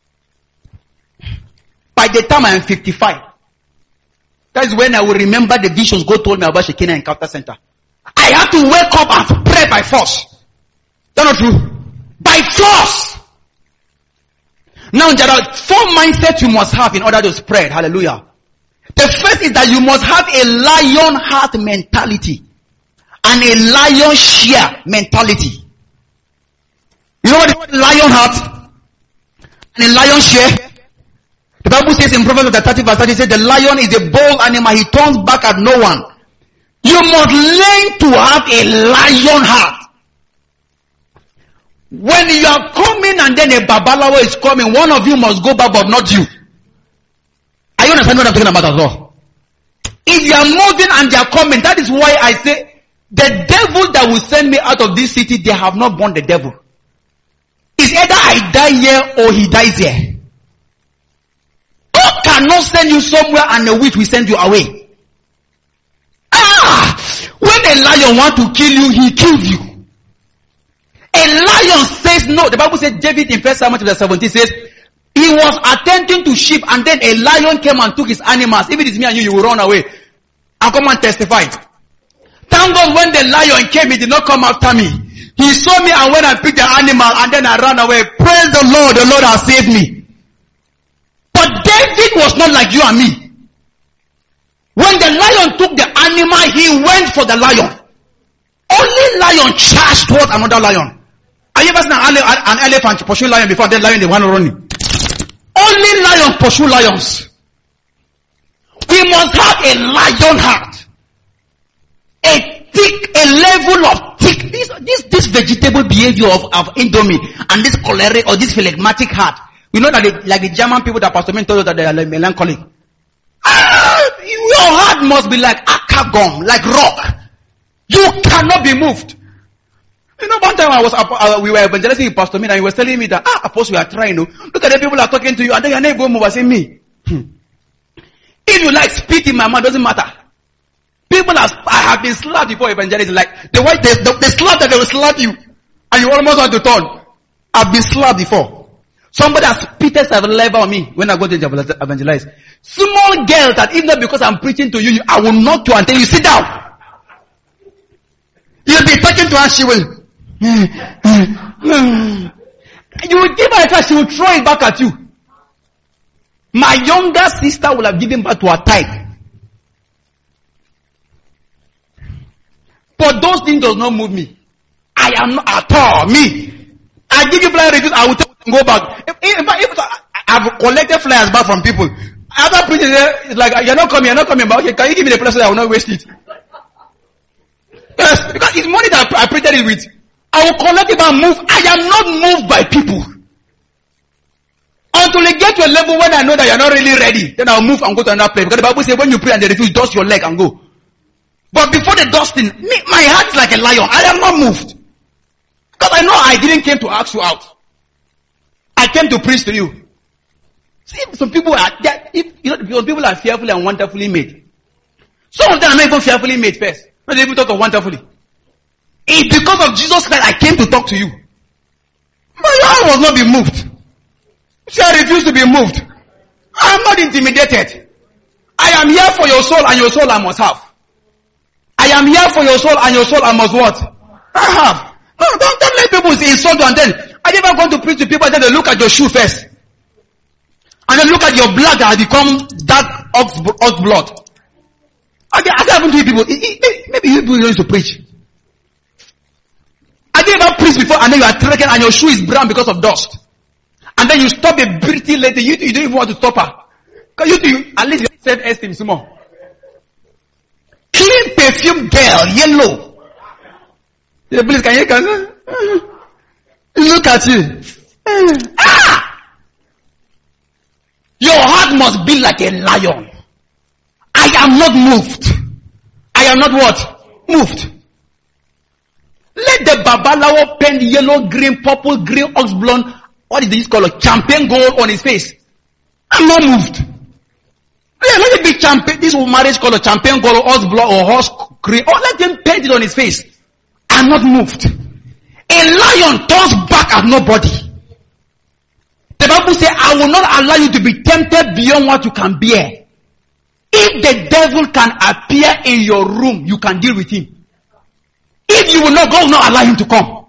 By the time I am fifty-five, that is when I will remember the visions God told me about Shekinah Encounter Center. I have to wake up and pray by force. That's not true. By force. Now there are four mindsets you must have in order to spread. Hallelujah. The first is that you must have a lion heart mentality and a lion share mentality. You know what is lion heart and a lion share? The Bible says in Proverbs thirty verse thirty, says the lion is a bold animal. He turns back at no one. You must learn to have a lion heart. When you are coming and then a babalawo is coming, one of you must go back but not you. Are you understanding what I'm talking about as well? If you are moving and they are coming, that is why I say the devil that will send me out of this city, they have not born the devil. It's either I die here or he dies here. God cannot send you somewhere and a witch will send you away. Ah! When a lion wants to kill you, he kills you. A lion says no. The Bible says, David in First Samuel chapter seventeen says, he was attending to sheep and then a lion came and took his animals. If it is me and you, you will run away. I'll come and testify. Thank God when the lion came, he did not come after me. He saw me and when I picked the animal and then I ran away. Praise the Lord, the Lord has saved me. But David was not like you and me. When the lion took the animal, he went for the lion. Only lion charged towards another lion. Have you ever seen an, an elephant pursue lion before that lion they want to run him? Only lion pursue lions. We must have a lion heart. A thick, a level of thick. This, this, this vegetable behavior of, of Indomie and this choleric or this phlegmatic heart. We know that they, like the German people that Pastor Men told us that they are like melancholic. Ah, your heart must be like akagom, like rock. You cannot be moved. You know, one time I was, uh, we were evangelizing with Pastor Min and he was telling me that, ah, Apostle, we are trying to, look at the people are talking to you and then your name go move. I say, me. Hmm. If you like spit in my mouth, doesn't matter. People are, I have been slapped before evangelizing, like, the way they, the, they slap that they will slap you and you almost want to turn. I've been slapped before. Somebody has spitted a level on me when I go to evangelize. Small girl that even though because I'm preaching to you, I will knock you and tell you, sit down. You'll be talking to her, she will. You will give her a try, she will throw it back at you. My younger sister will have given birth to a type. But those things does not move me. I am not at all me. I give you flyer reviews, I will tell you go back. If, if, if, if I've collected flyers back from people. After preaching, it's like, you're not coming, you're not coming, but okay, can you give me the place so I will not waste it? Yes, because it's money that I printed it with. I will collect it and move. I am not moved by people. Until I get to a level when I know that you're not really ready, then I'll move and go to another place. Because the Bible says when you pray and they refuse, dust your leg and go. But before the dusting, me, my heart is like a lion. I am not moved. Because I know I didn't came to ask you out. I came to preach to you. See, some people are, if, you know, because people are fearfully and wonderfully made. Some of them are not even fearfully made first. Not even talk of wonderfully. It's because of Jesus Christ I came to talk to you. My heart was not be moved. See, I refuse to be moved. I am not intimidated. I am here for your soul and your soul I must have. I am here for your soul and your soul I must what? I have. No, don't, don't let people insult you and then I never going to preach to people and then they look at your shoe first. And then look at your blood that has become dark ox, ox blood. I don't happen to you people. Maybe you people used to preach. I did ever preach before and then you are trekking and your shoe is brown because of dust. And then you stop a pretty lady. You, you don't even want to stop her. Because you, you at least you said esteem some more. Clean perfume girl, yellow. The police can you can look at you. Ah! Your heart must be like a lion. I am not moved. I am not what? Moved. Let the Babalawo paint yellow, green, purple, green, ox blonde, what is this color? Champagne gold on his face. I'm not moved. Yeah, let it be champagne, this marriage color, champagne gold, ox blonde, or horse green. Or let them paint it on his face. I'm not moved. A lion turns back at nobody. The Bible says, I will not allow you to be tempted beyond what you can bear. If the devil can appear in your room, you can deal with him. If you will not, God will not allow him to come.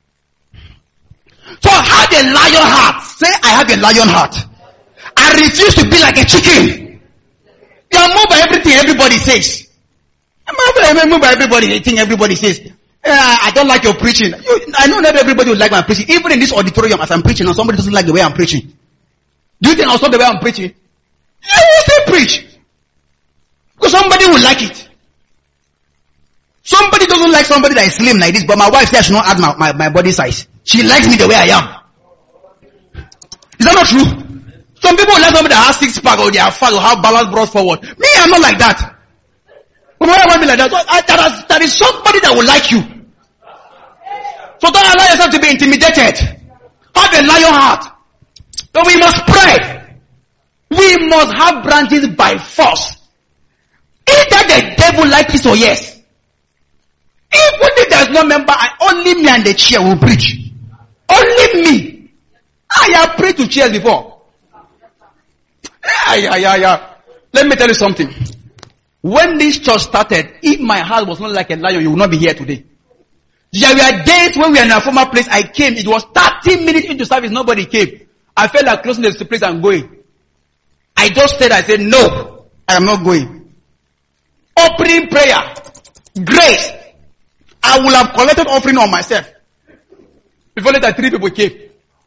So have a lion heart. Say, I have a lion heart. I refuse to be like a chicken. You are moved by everything everybody says. I'm moved by everybody, everything everybody says. Uh, I don't like your preaching. You, I know not everybody will like my preaching. Even in this auditorium as I'm preaching and somebody doesn't like the way I'm preaching. Do you think I'll stop the way I'm preaching? I will still preach. Because somebody will like it. Somebody doesn't like somebody that is slim like this, but my wife says I should not add my, my, my body size. She likes me the way I am. Is that not true? Some people like somebody that has six pack or they are fat or have balance brought forward. Me, I'm not like that. But why want me like that? So, I, that, is, that is somebody that will like you. So don't allow yourself to be intimidated. Have a lion heart. So we must pray. We must have branches by force. Either the devil likes it or yes. Even if there's no member, I, only me and the chair will preach. Only me. I have prayed to chairs before. Yeah, yeah, yeah, yeah. Let me tell you something. When this church started, if my heart was not like a lion, you would not be here today. There were days when we were in a former place, I came, it was thirty minutes into service, nobody came. I felt like closing the place and going. I just said, I said, no, I am not going. Opening prayer, grace. I will have collected offering on myself. Before later, three people came.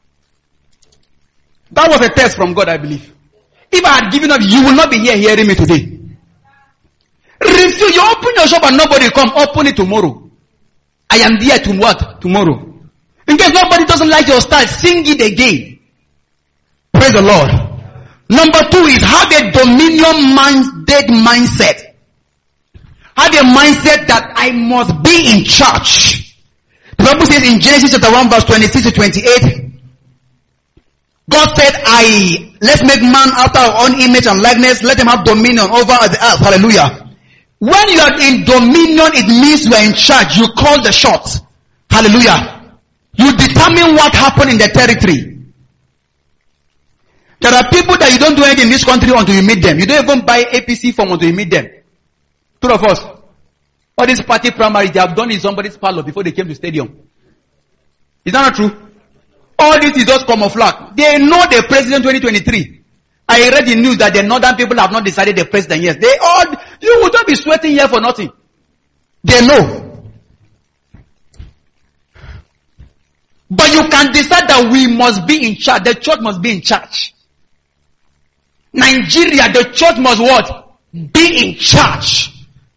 That was a test from God, I believe. If I had given up, you will not be here hearing me today. Refuse. You open your shop and nobody come. Open it tomorrow. I am there to what? Tomorrow. In case nobody doesn't like your style, sing it again. Praise the Lord. Number two is have a dominion minded mindset. Have a mindset that I must be in charge. The Bible says in Genesis chapter one verse twenty-six to twenty-eight, God said, I, let's make man after our own image and likeness, let him have dominion over the earth. Hallelujah. When you are in dominion, it means you are in charge. You call the shots. Hallelujah. You determine what happened in the territory. There are people that you don't do anything in this country until you meet them. You don't even buy A P C form until you meet them. Two of us. All these party primaries, they have done in somebody's parlor before they came to stadium. Is that not true? All this is just camouflage. They know the president twenty twenty-three. I read the news that the northern people have not decided the president yet. They all, you would not be sweating here for nothing. They know. But you can decide that we must be in charge. The church must be in charge. Nigeria, the church must what? Be in charge.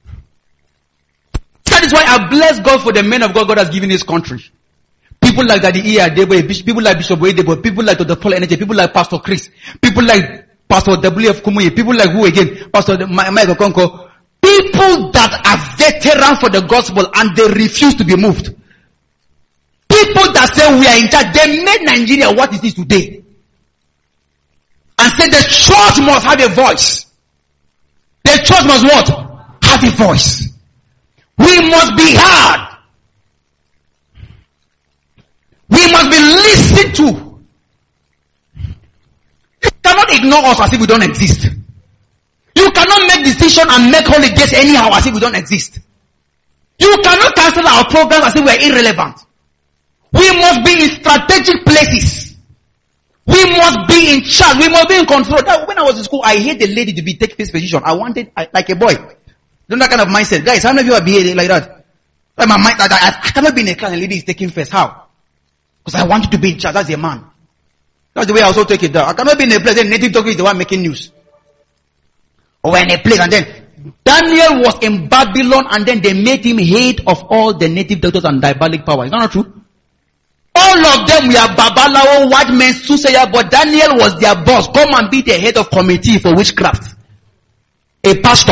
That is why I bless God for the men of God God has given this country. People like Daddy E. Adebo, people like Bishop Oedebo, people like Doctor Paul Energy, people like Pastor Chris, people like Pastor W F Kumuyi, people like who again? Pastor Michael Konko. People that are veterans for the gospel and they refuse to be moved. People that say we are in charge, they made Nigeria what it is today. And say the church must have a voice. The church must what? Have a voice. We must be heard. We must be listened to. You cannot ignore us as if we don't exist. You cannot make decisions and make holidays anyhow as if we don't exist. You cannot cancel our program as if we are irrelevant. We must be in strategic places. We must be in charge. We must be in control. That, when I was in school, I hate the lady to be take this position. I wanted I, like a boy. Don't that kind of mindset. Guys, how many of you are behaving like that? Like my mind, I, I, I cannot be in a class and a lady is taking first. How? Because I want you to be in charge. That's a man. That's the way I also take it down. I cannot be in a place and native talking is the one making news. Or in a place and then Daniel was in Babylon and then they made him head of all the native doctors and diabolic powers. Is that not true? All of them were Babalawo, white men, soothsayer, but Daniel was their boss. Come and be the head of committee for witchcraft. A pastor.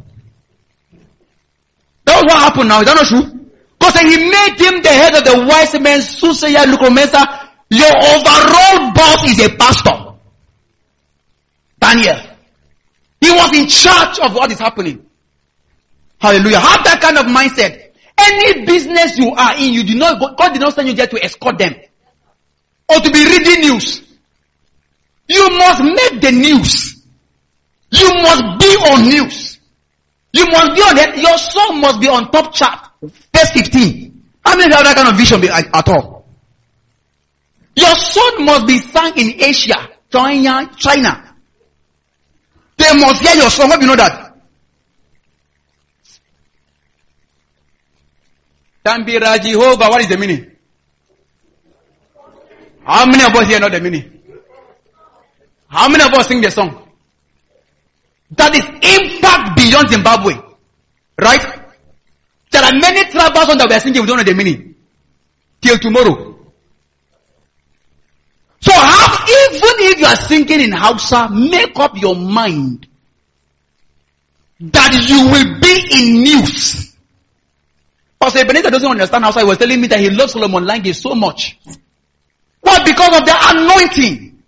That was what happened now. Is that not true? Because he made him the head of the wise men, soothsayer, lucromancer. Your overall boss is a pastor. Daniel. He was in charge of what is happening. Hallelujah. Have that kind of mindset. Any business you are in, you do not go, God did not send you there to escort them. Or to be reading news. You must make the news. You must be on news. You must be on that. Your song must be on top chart. Verse fifteen. How many have that kind of vision at all? Your song must be sung in Asia, China, China. They must hear your song. Hope you know that. Tambira Jehovah, what is the meaning? How many of us here know the meaning? How many of us sing the song? That is impact beyond Zimbabwe. Right? There are many tribal songs that we are singing, we don't know the meaning. Till tomorrow. So how, even if you are singing in Hausa, make up your mind that you will be in news. Pastor Ebenezer doesn't understand Hausa. He was telling me that he loves Solomon Lange so much. Why? Because of the anointing.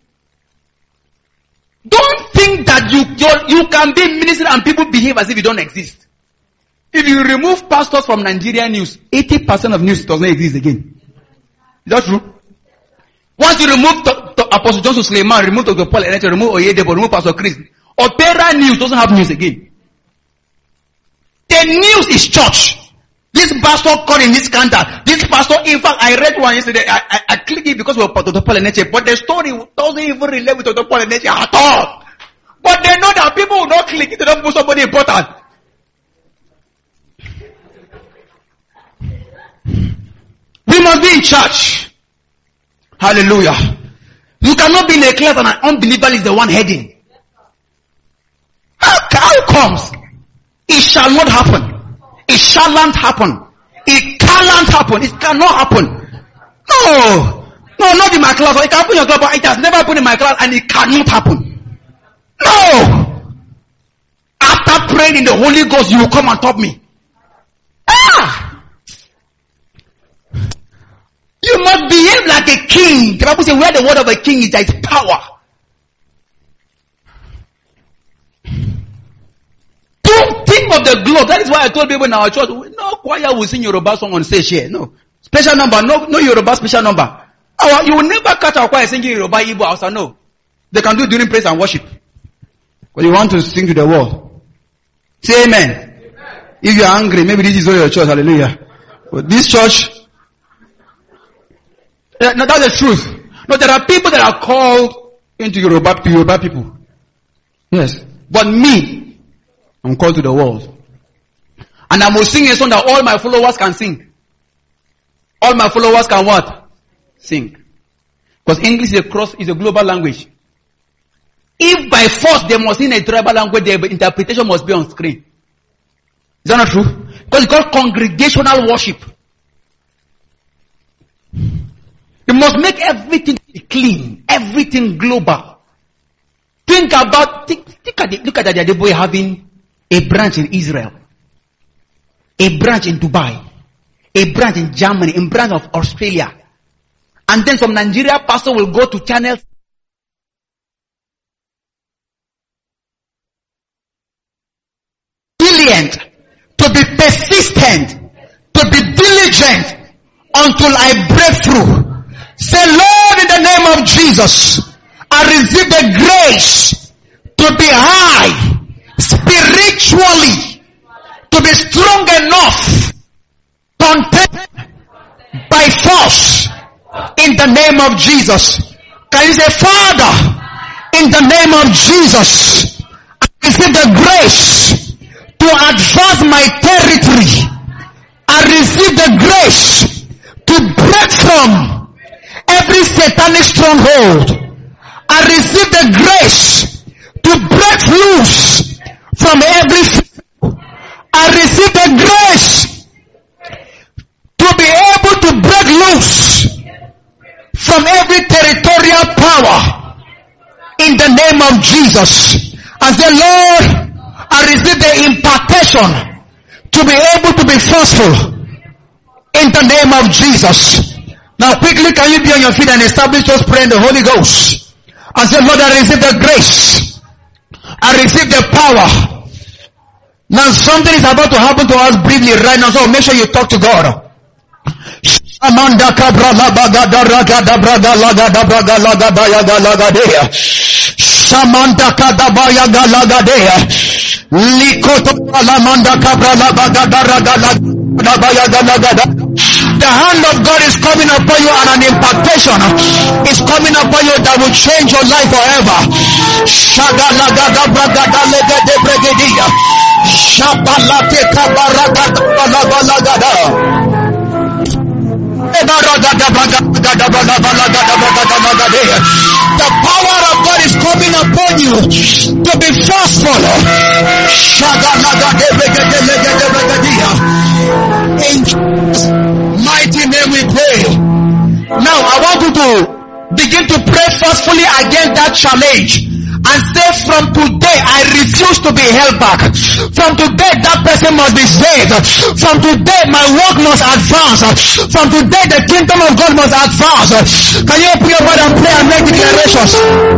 Don't think that you you can be minister and people behave as if you don't exist. If you remove pastors from Nigerian news, eighty percent of news does not exist again. Is that true? Once you remove to, to Apostle Johnson Suleiman, remove Doctor Paul Enete, remove Oyedebo, remove Pastor Chris, Opera News doesn't have news again. The news is church. This pastor caught in this scandal. This pastor, in fact, I read one yesterday. I, I, I clicked it because we were Doctor Paul Enete, but the story doesn't even relate with Doctor Paul Enete at all. But they know that people will not click it to not put somebody important. We must be in church. Hallelujah. You cannot be in a class and an unbeliever is the one heading. How, how comes? It shall not happen. It shall not happen. It cannot happen. It cannot happen. No. No, not in my class. It can happen in your class, but it has never happened in my class and it cannot happen. No. After praying in the Holy Ghost, you will come and top me. Ah. You must behave like a king. The Bible says where the word of a king is, there is power. Don't think of the globe. That is why I told people in our church, no choir will sing Yoruba song on stage here. No. Special number. No, no Yoruba special number. Our, you will never catch our choir singing Yoruba, Igbo, Hausa. No. They can do it during praise and worship. But you want to sing to the world. Say amen. Amen. If you are angry, maybe this is not your church. Hallelujah. But this church, no, that's the truth. No, there are people that are called into Yoruba, Yoruba people. Yes. But me, I'm called to the world. And I must sing a song that all my followers can sing. All my followers can what? Sing. Because English is a cross, is a global language. If by force they must sing a tribal language, the interpretation must be on screen. Is that not true? Because it's called congregational worship. You must make everything clean, everything global. Think about, think, think at the, look at the other boy having a branch in Israel, a branch in Dubai, a branch in Germany, a branch of Australia. And then some Nigeria pastor will go to channels. Brilliant, to be persistent, to be diligent until I break through. Say, Lord, in the name of Jesus, I receive the grace to be high spiritually, to be strong enough, content by force, in the name of Jesus. Can you say, Father, in the name of Jesus, I receive the grace to advance my territory. I receive the grace to break from every satanic stronghold. I receive the grace to break loose from every fear. I receive the grace to be able to break loose from every territorial power in the name of Jesus. And say, Lord, I receive the impartation to be able to be forceful in the name of Jesus. Now quickly, can you be on your feet and establish just pray in the Holy Ghost and say, Lord, I receive the grace. I receive the power. Now something is about to happen to us briefly right now, so make sure you talk to God. Amanda kabra la bagada ragada braga lagada braga lagada yaga lagadea. Samanta kadabaya galagadea. Likoto alamanda kabra la bagada ragada labaya galagada. The hand of God is coming upon you, and an impartation is coming upon you that will change your life forever. Shagalagada bragada legade bregedia. Shabalate kabaragada balabalagada. The power of God is coming upon you to be forceful. In Jesus' mighty name we pray. Now I want you to begin to pray forcefully against that challenge and say, from today I refuse to be held back. From today that person must be saved. From today my work must advance. From today the kingdom of God must advance. Can you open your mouth and pray and make declarations?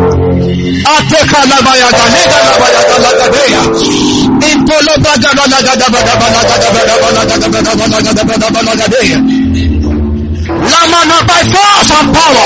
Lamana by force and power.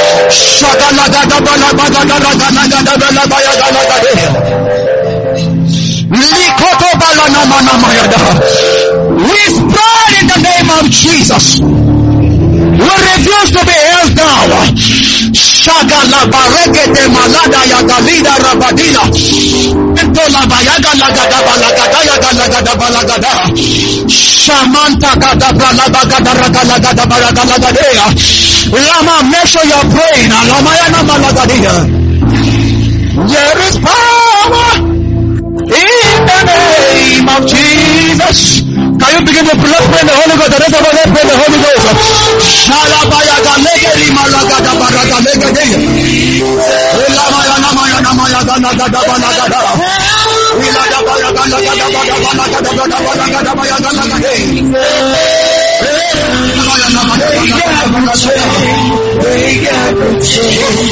We spread in the name of Jesus. We refuse to be held down. Shagala baregete malada yagalida rabadila. Entola bayaga lagada balagada yaga lagada balagada. Shamanta gada balagada ragalagada balagada. Lama, make sure you're praying. Alamayana balagadia. There is power in the name of Jesus. Can you begin to pray in the Holy Ghost? The rest of us pray in the Holy Ghost. Shalabayaga legeri malagada baraga legede. Ulamayana mayana mayaga nagada balagada. Ilaga bayaga nagada balagada balagada bayaga nagade. We got to change.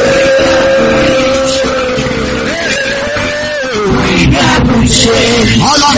We got to change.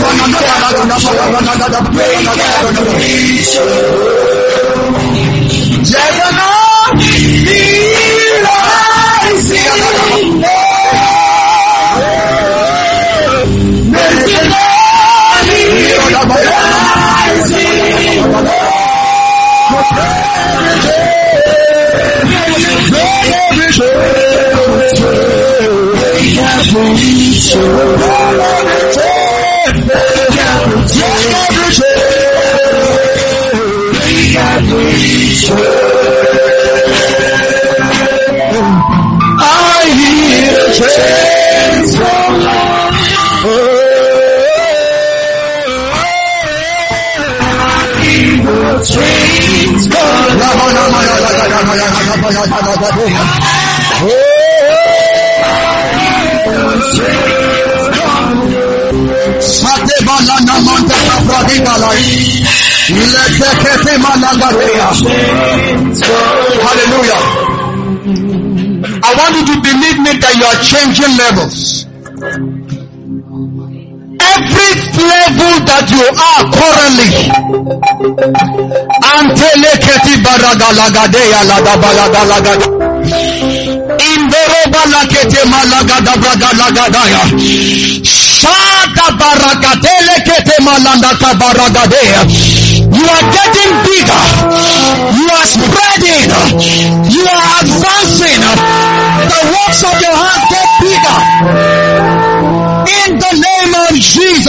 I hear chains fall off. I hear chains fall Hallelujah. I want you to believe me that you are changing levels. Every level that you are currently, Anteleketi baragalagadeya ladabalagalaga. Indoroba lakete malagada bragalagadaya. Shada baragatele kete malanda kabaragadea. You are getting bigger. You are spreading. You are advancing.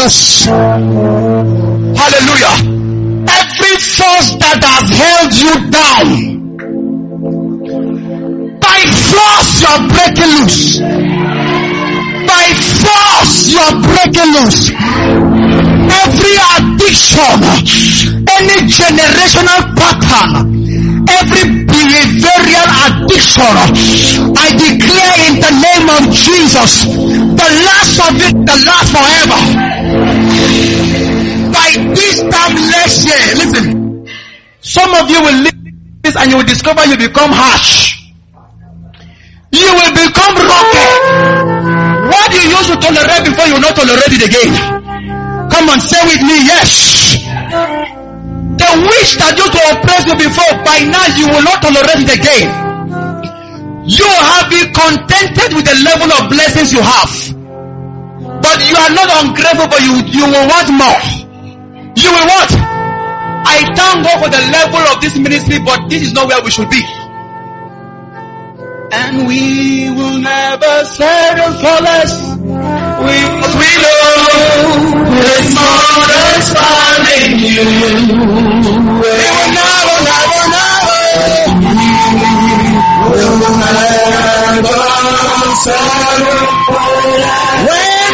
Jesus. Hallelujah. Every force that has held you down, by force you are breaking loose. By force you are breaking loose. Every addiction, any generational pattern, every behavioral addiction, I declare in the name of Jesus, the last of it, the last forever. By this time next year, listen, some of you will live this and you will discover you become harsh. You will become rocket. What you used to tolerate before, you will not tolerate it again. Come on, say with me, yes. The wish that used to oppress you before, by now you will not tolerate it again. You have been contented with the level of blessings you have. But you are not ungrateful, but you, you will want more. You will what? I thank God for the level of this ministry, but this is not where we should be. And we will never settle for less. We, we know there's more that's finding you. We will never, never, never. We will never settle for less. When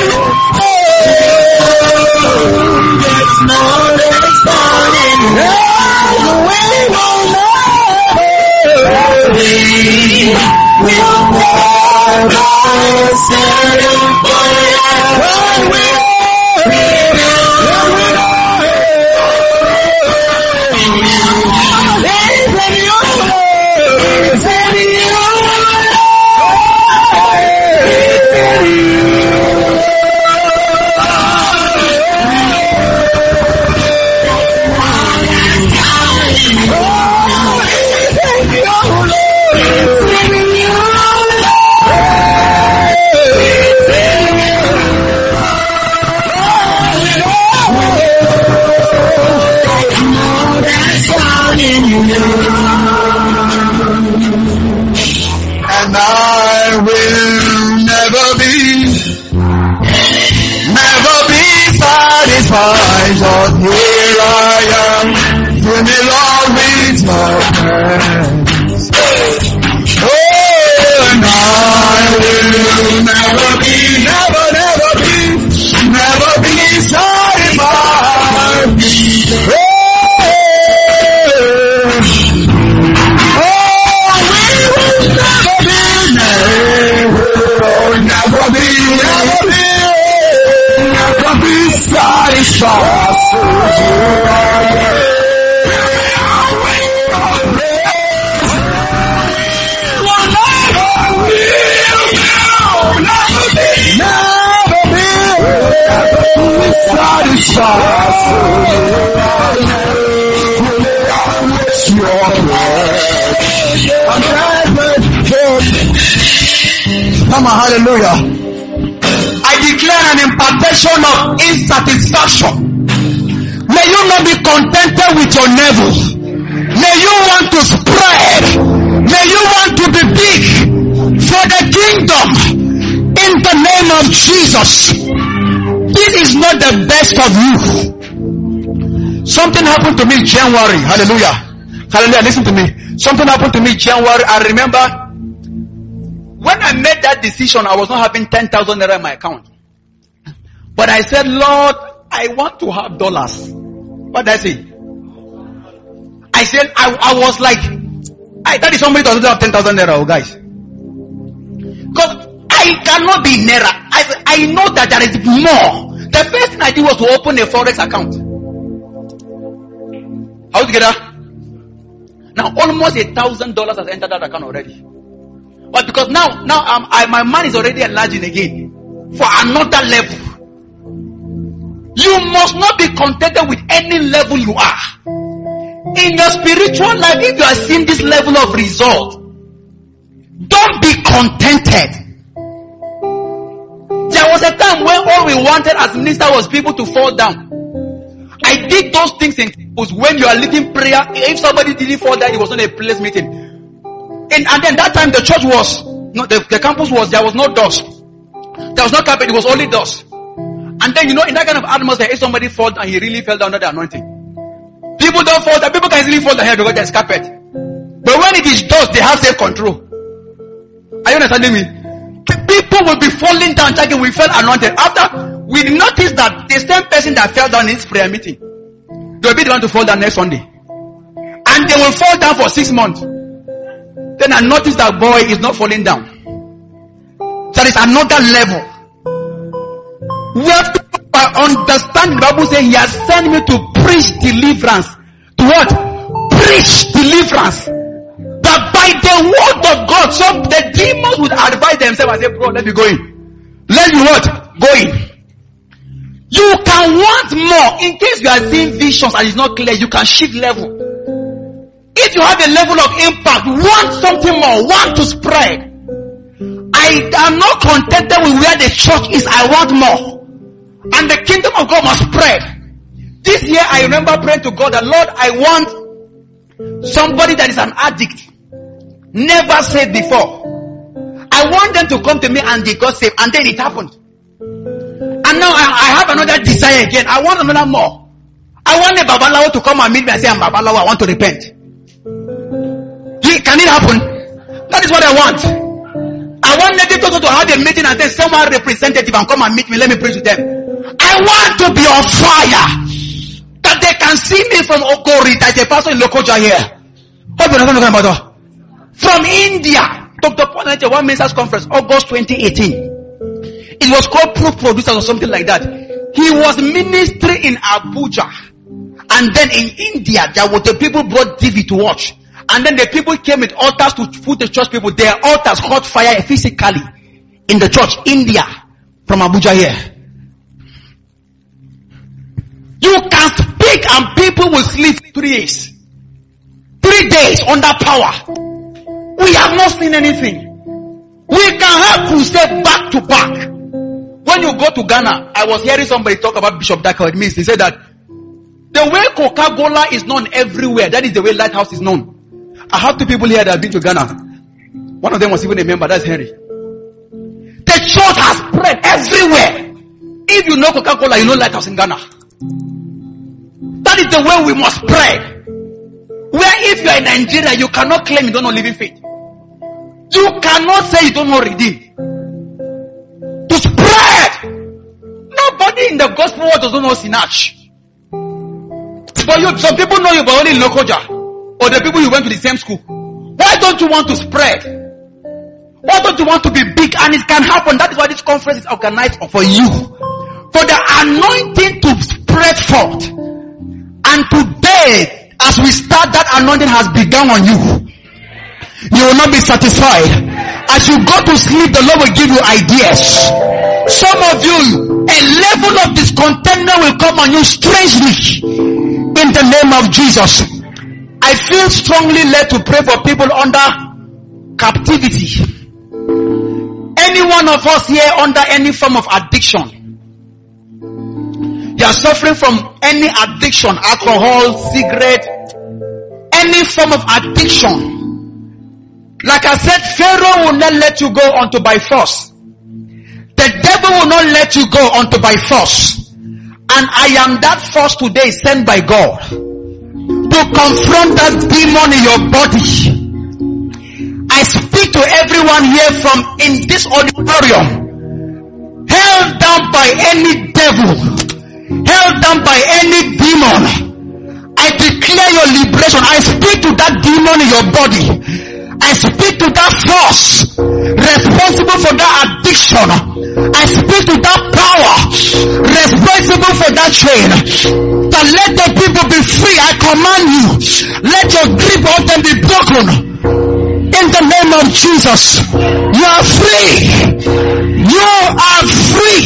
we know there's more that's finding you. We will never. We will never settle for less. When we and I will never be, never be satisfied. But here I am, fill me Lord with your hands. Oh, and I will never be, never, never be, never be satisfied. Oh, Come on, hallelujah. I declare an impartation of insatisfaction. May you not be contented with your level. May you want to spread. May you want to be big for the kingdom. In the name of Jesus. This is not the best of you. Something happened to me in January. Hallelujah. Hallelujah. Listen to me. Something happened to me in January. I remember when I made that decision, I was not having ten thousand naira in my account. But I said, Lord, I want to have dollars. What did I say? I said, I, I was like, I, that is somebody doesn't have ten thousand naira, oh guys. Because I cannot be naira. I, I know that there is more. The first thing I did was to open a forex account. How together? Now almost a thousand dollars has entered that account already. But because now, now um, I, my mind is already enlarging again for another level. You must not be contented with any level you are. In your spiritual life, if you are seeing this level of result, don't be contented. There was a time when all we wanted as minister was people to fall down. I did those things in was when you are leading prayer. If somebody didn't fall down, it was not a place meeting. And, and then that time the church was, no, the, the campus was, there was no dust. There was no carpet, it was only dust. And then, you know, in that kind of atmosphere, if somebody falls and he really fell down under the anointing, people don't fall down. People can easily fall down here because there's carpet. But when it is dust, they have self-control. Are you understanding me? People will be falling down, checking, we felt anointed. After we noticed that the same person that fell down in this prayer meeting, they will be the one to fall down next Sunday. And they will fall down for six months. Then I noticed that boy is not falling down. There is another level. We have to understand the Bible says he has sent me to preach deliverance. To what? Preach deliverance. That by the word of God, some the demons would advise themselves and say, bro, let me go in. Let me what? Go in. You can want more. In case you are seeing visions and it's not clear, you can shift level. If you have a level of impact, want something more, want to spread. I am not contented with where the church is. I want more. And the kingdom of God must spread. This year I remember praying to God that, Lord, I want somebody that is an addict, never saved before. I want them to come to me and they got saved. And then it happened. And now I, I have another desire again. I want another more. I want a Babalawo to come and meet me and say, I'm Babalawo, I want to repent. Can it happen? That is what I want. I want them to, to have a meeting and then someone representative and come and meet me. Let me preach to them. I want to be on fire. That they can see me from Okori, that is a pastor in Lokoja here. From India. Doctor Paul one Ministers Conference, August twenty eighteen. It was called Proof Producers or something like that. He was ministry in Abuja. And then in India, there were the people brought T V to watch. And then the people came with altars to put the church people. Their altars caught fire physically in the church, India, from Abuja here. You can speak and people will sleep three days. Three days under power. We have not seen anything. We can have crusade back to back. When you go to Ghana, I was hearing somebody talk about Bishop Daka. He said that the way Coca-Cola is known everywhere, that is the way Lighthouse is known. I have two people here that have been to Ghana. One of them was even a member, that's Henry. The church has spread everywhere. If you know Coca-Cola, you know Lighthouse in Ghana. That is the way we must spread. Where if you are in Nigeria, you cannot claim you don't know living faith. You cannot say you don't know redeem. To spread. Nobody in the gospel world doesn't know Sinach. But you, some people know you, but only in Lokoja. Or the people you went to the same school. Why don't you want to spread? Why don't you want to be big? And it can happen. That is why this conference is organized for you. For the anointing to spread forth. And today, as we start, that anointing has begun on you. You will not be satisfied. As you go to sleep, the Lord will give you ideas. Some of you, a level of discontentment will come on you strangely. In the name of Jesus. I feel strongly led to pray for people under captivity. Any one of us here under any form of addiction. You are suffering from any addiction, alcohol, cigarette, any form of addiction. Like I said, Pharaoh will not let you go unto by force. The devil will not let you go unto by force. And I am that force today sent by God to confront that demon in your body. I speak to everyone here from in this auditorium, held down by any devil, held down by any demon. I declare your liberation. I speak to that demon in your body. I speak to that force responsible for that addiction. I speak to that power responsible for that chain. That let the people be free. I command you. Let your grip on them be broken. In the name of Jesus. You are free. You are free.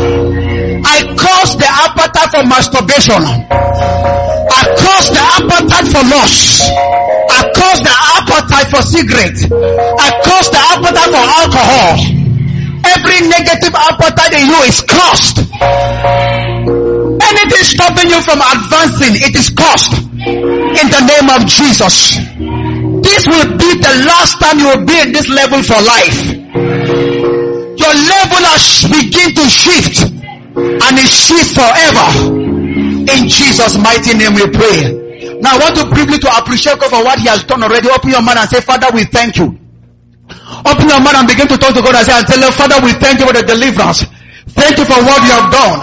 I curse the appetite for masturbation. I curse the appetite for lust. I curse the appetite for cigarette. I curse the appetite for alcohol. Every negative appetite in you is cursed. Anything stopping you from advancing, it is cursed. In the name of Jesus. This will be the last time you will be in this level for life. Your level has begin to shift. and it sheath forever. In Jesus' mighty name we pray. Now I want to briefly to appreciate God for what He has done already. Open your mouth and say, Father, we thank you. Open your mouth and begin to talk to God and say, and tell Him, Father, we thank you for the deliverance. Thank you for what you have done.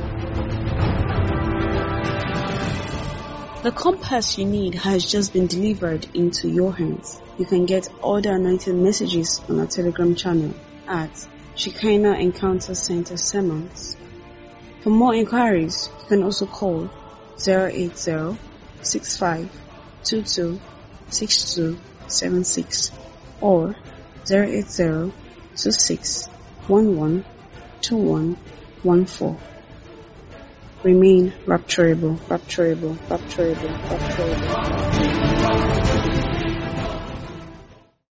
The compass you need has just been delivered into your hands. You can get all the anointed messages on our Telegram channel at Shekinah Encounter Center Sermons. For more inquiries, you can also call zero eight zero, six five two two, six two seven six or zero eight zero, two six one one, two one one four. Remain rapturable, rapturable, rapturable, rapturable.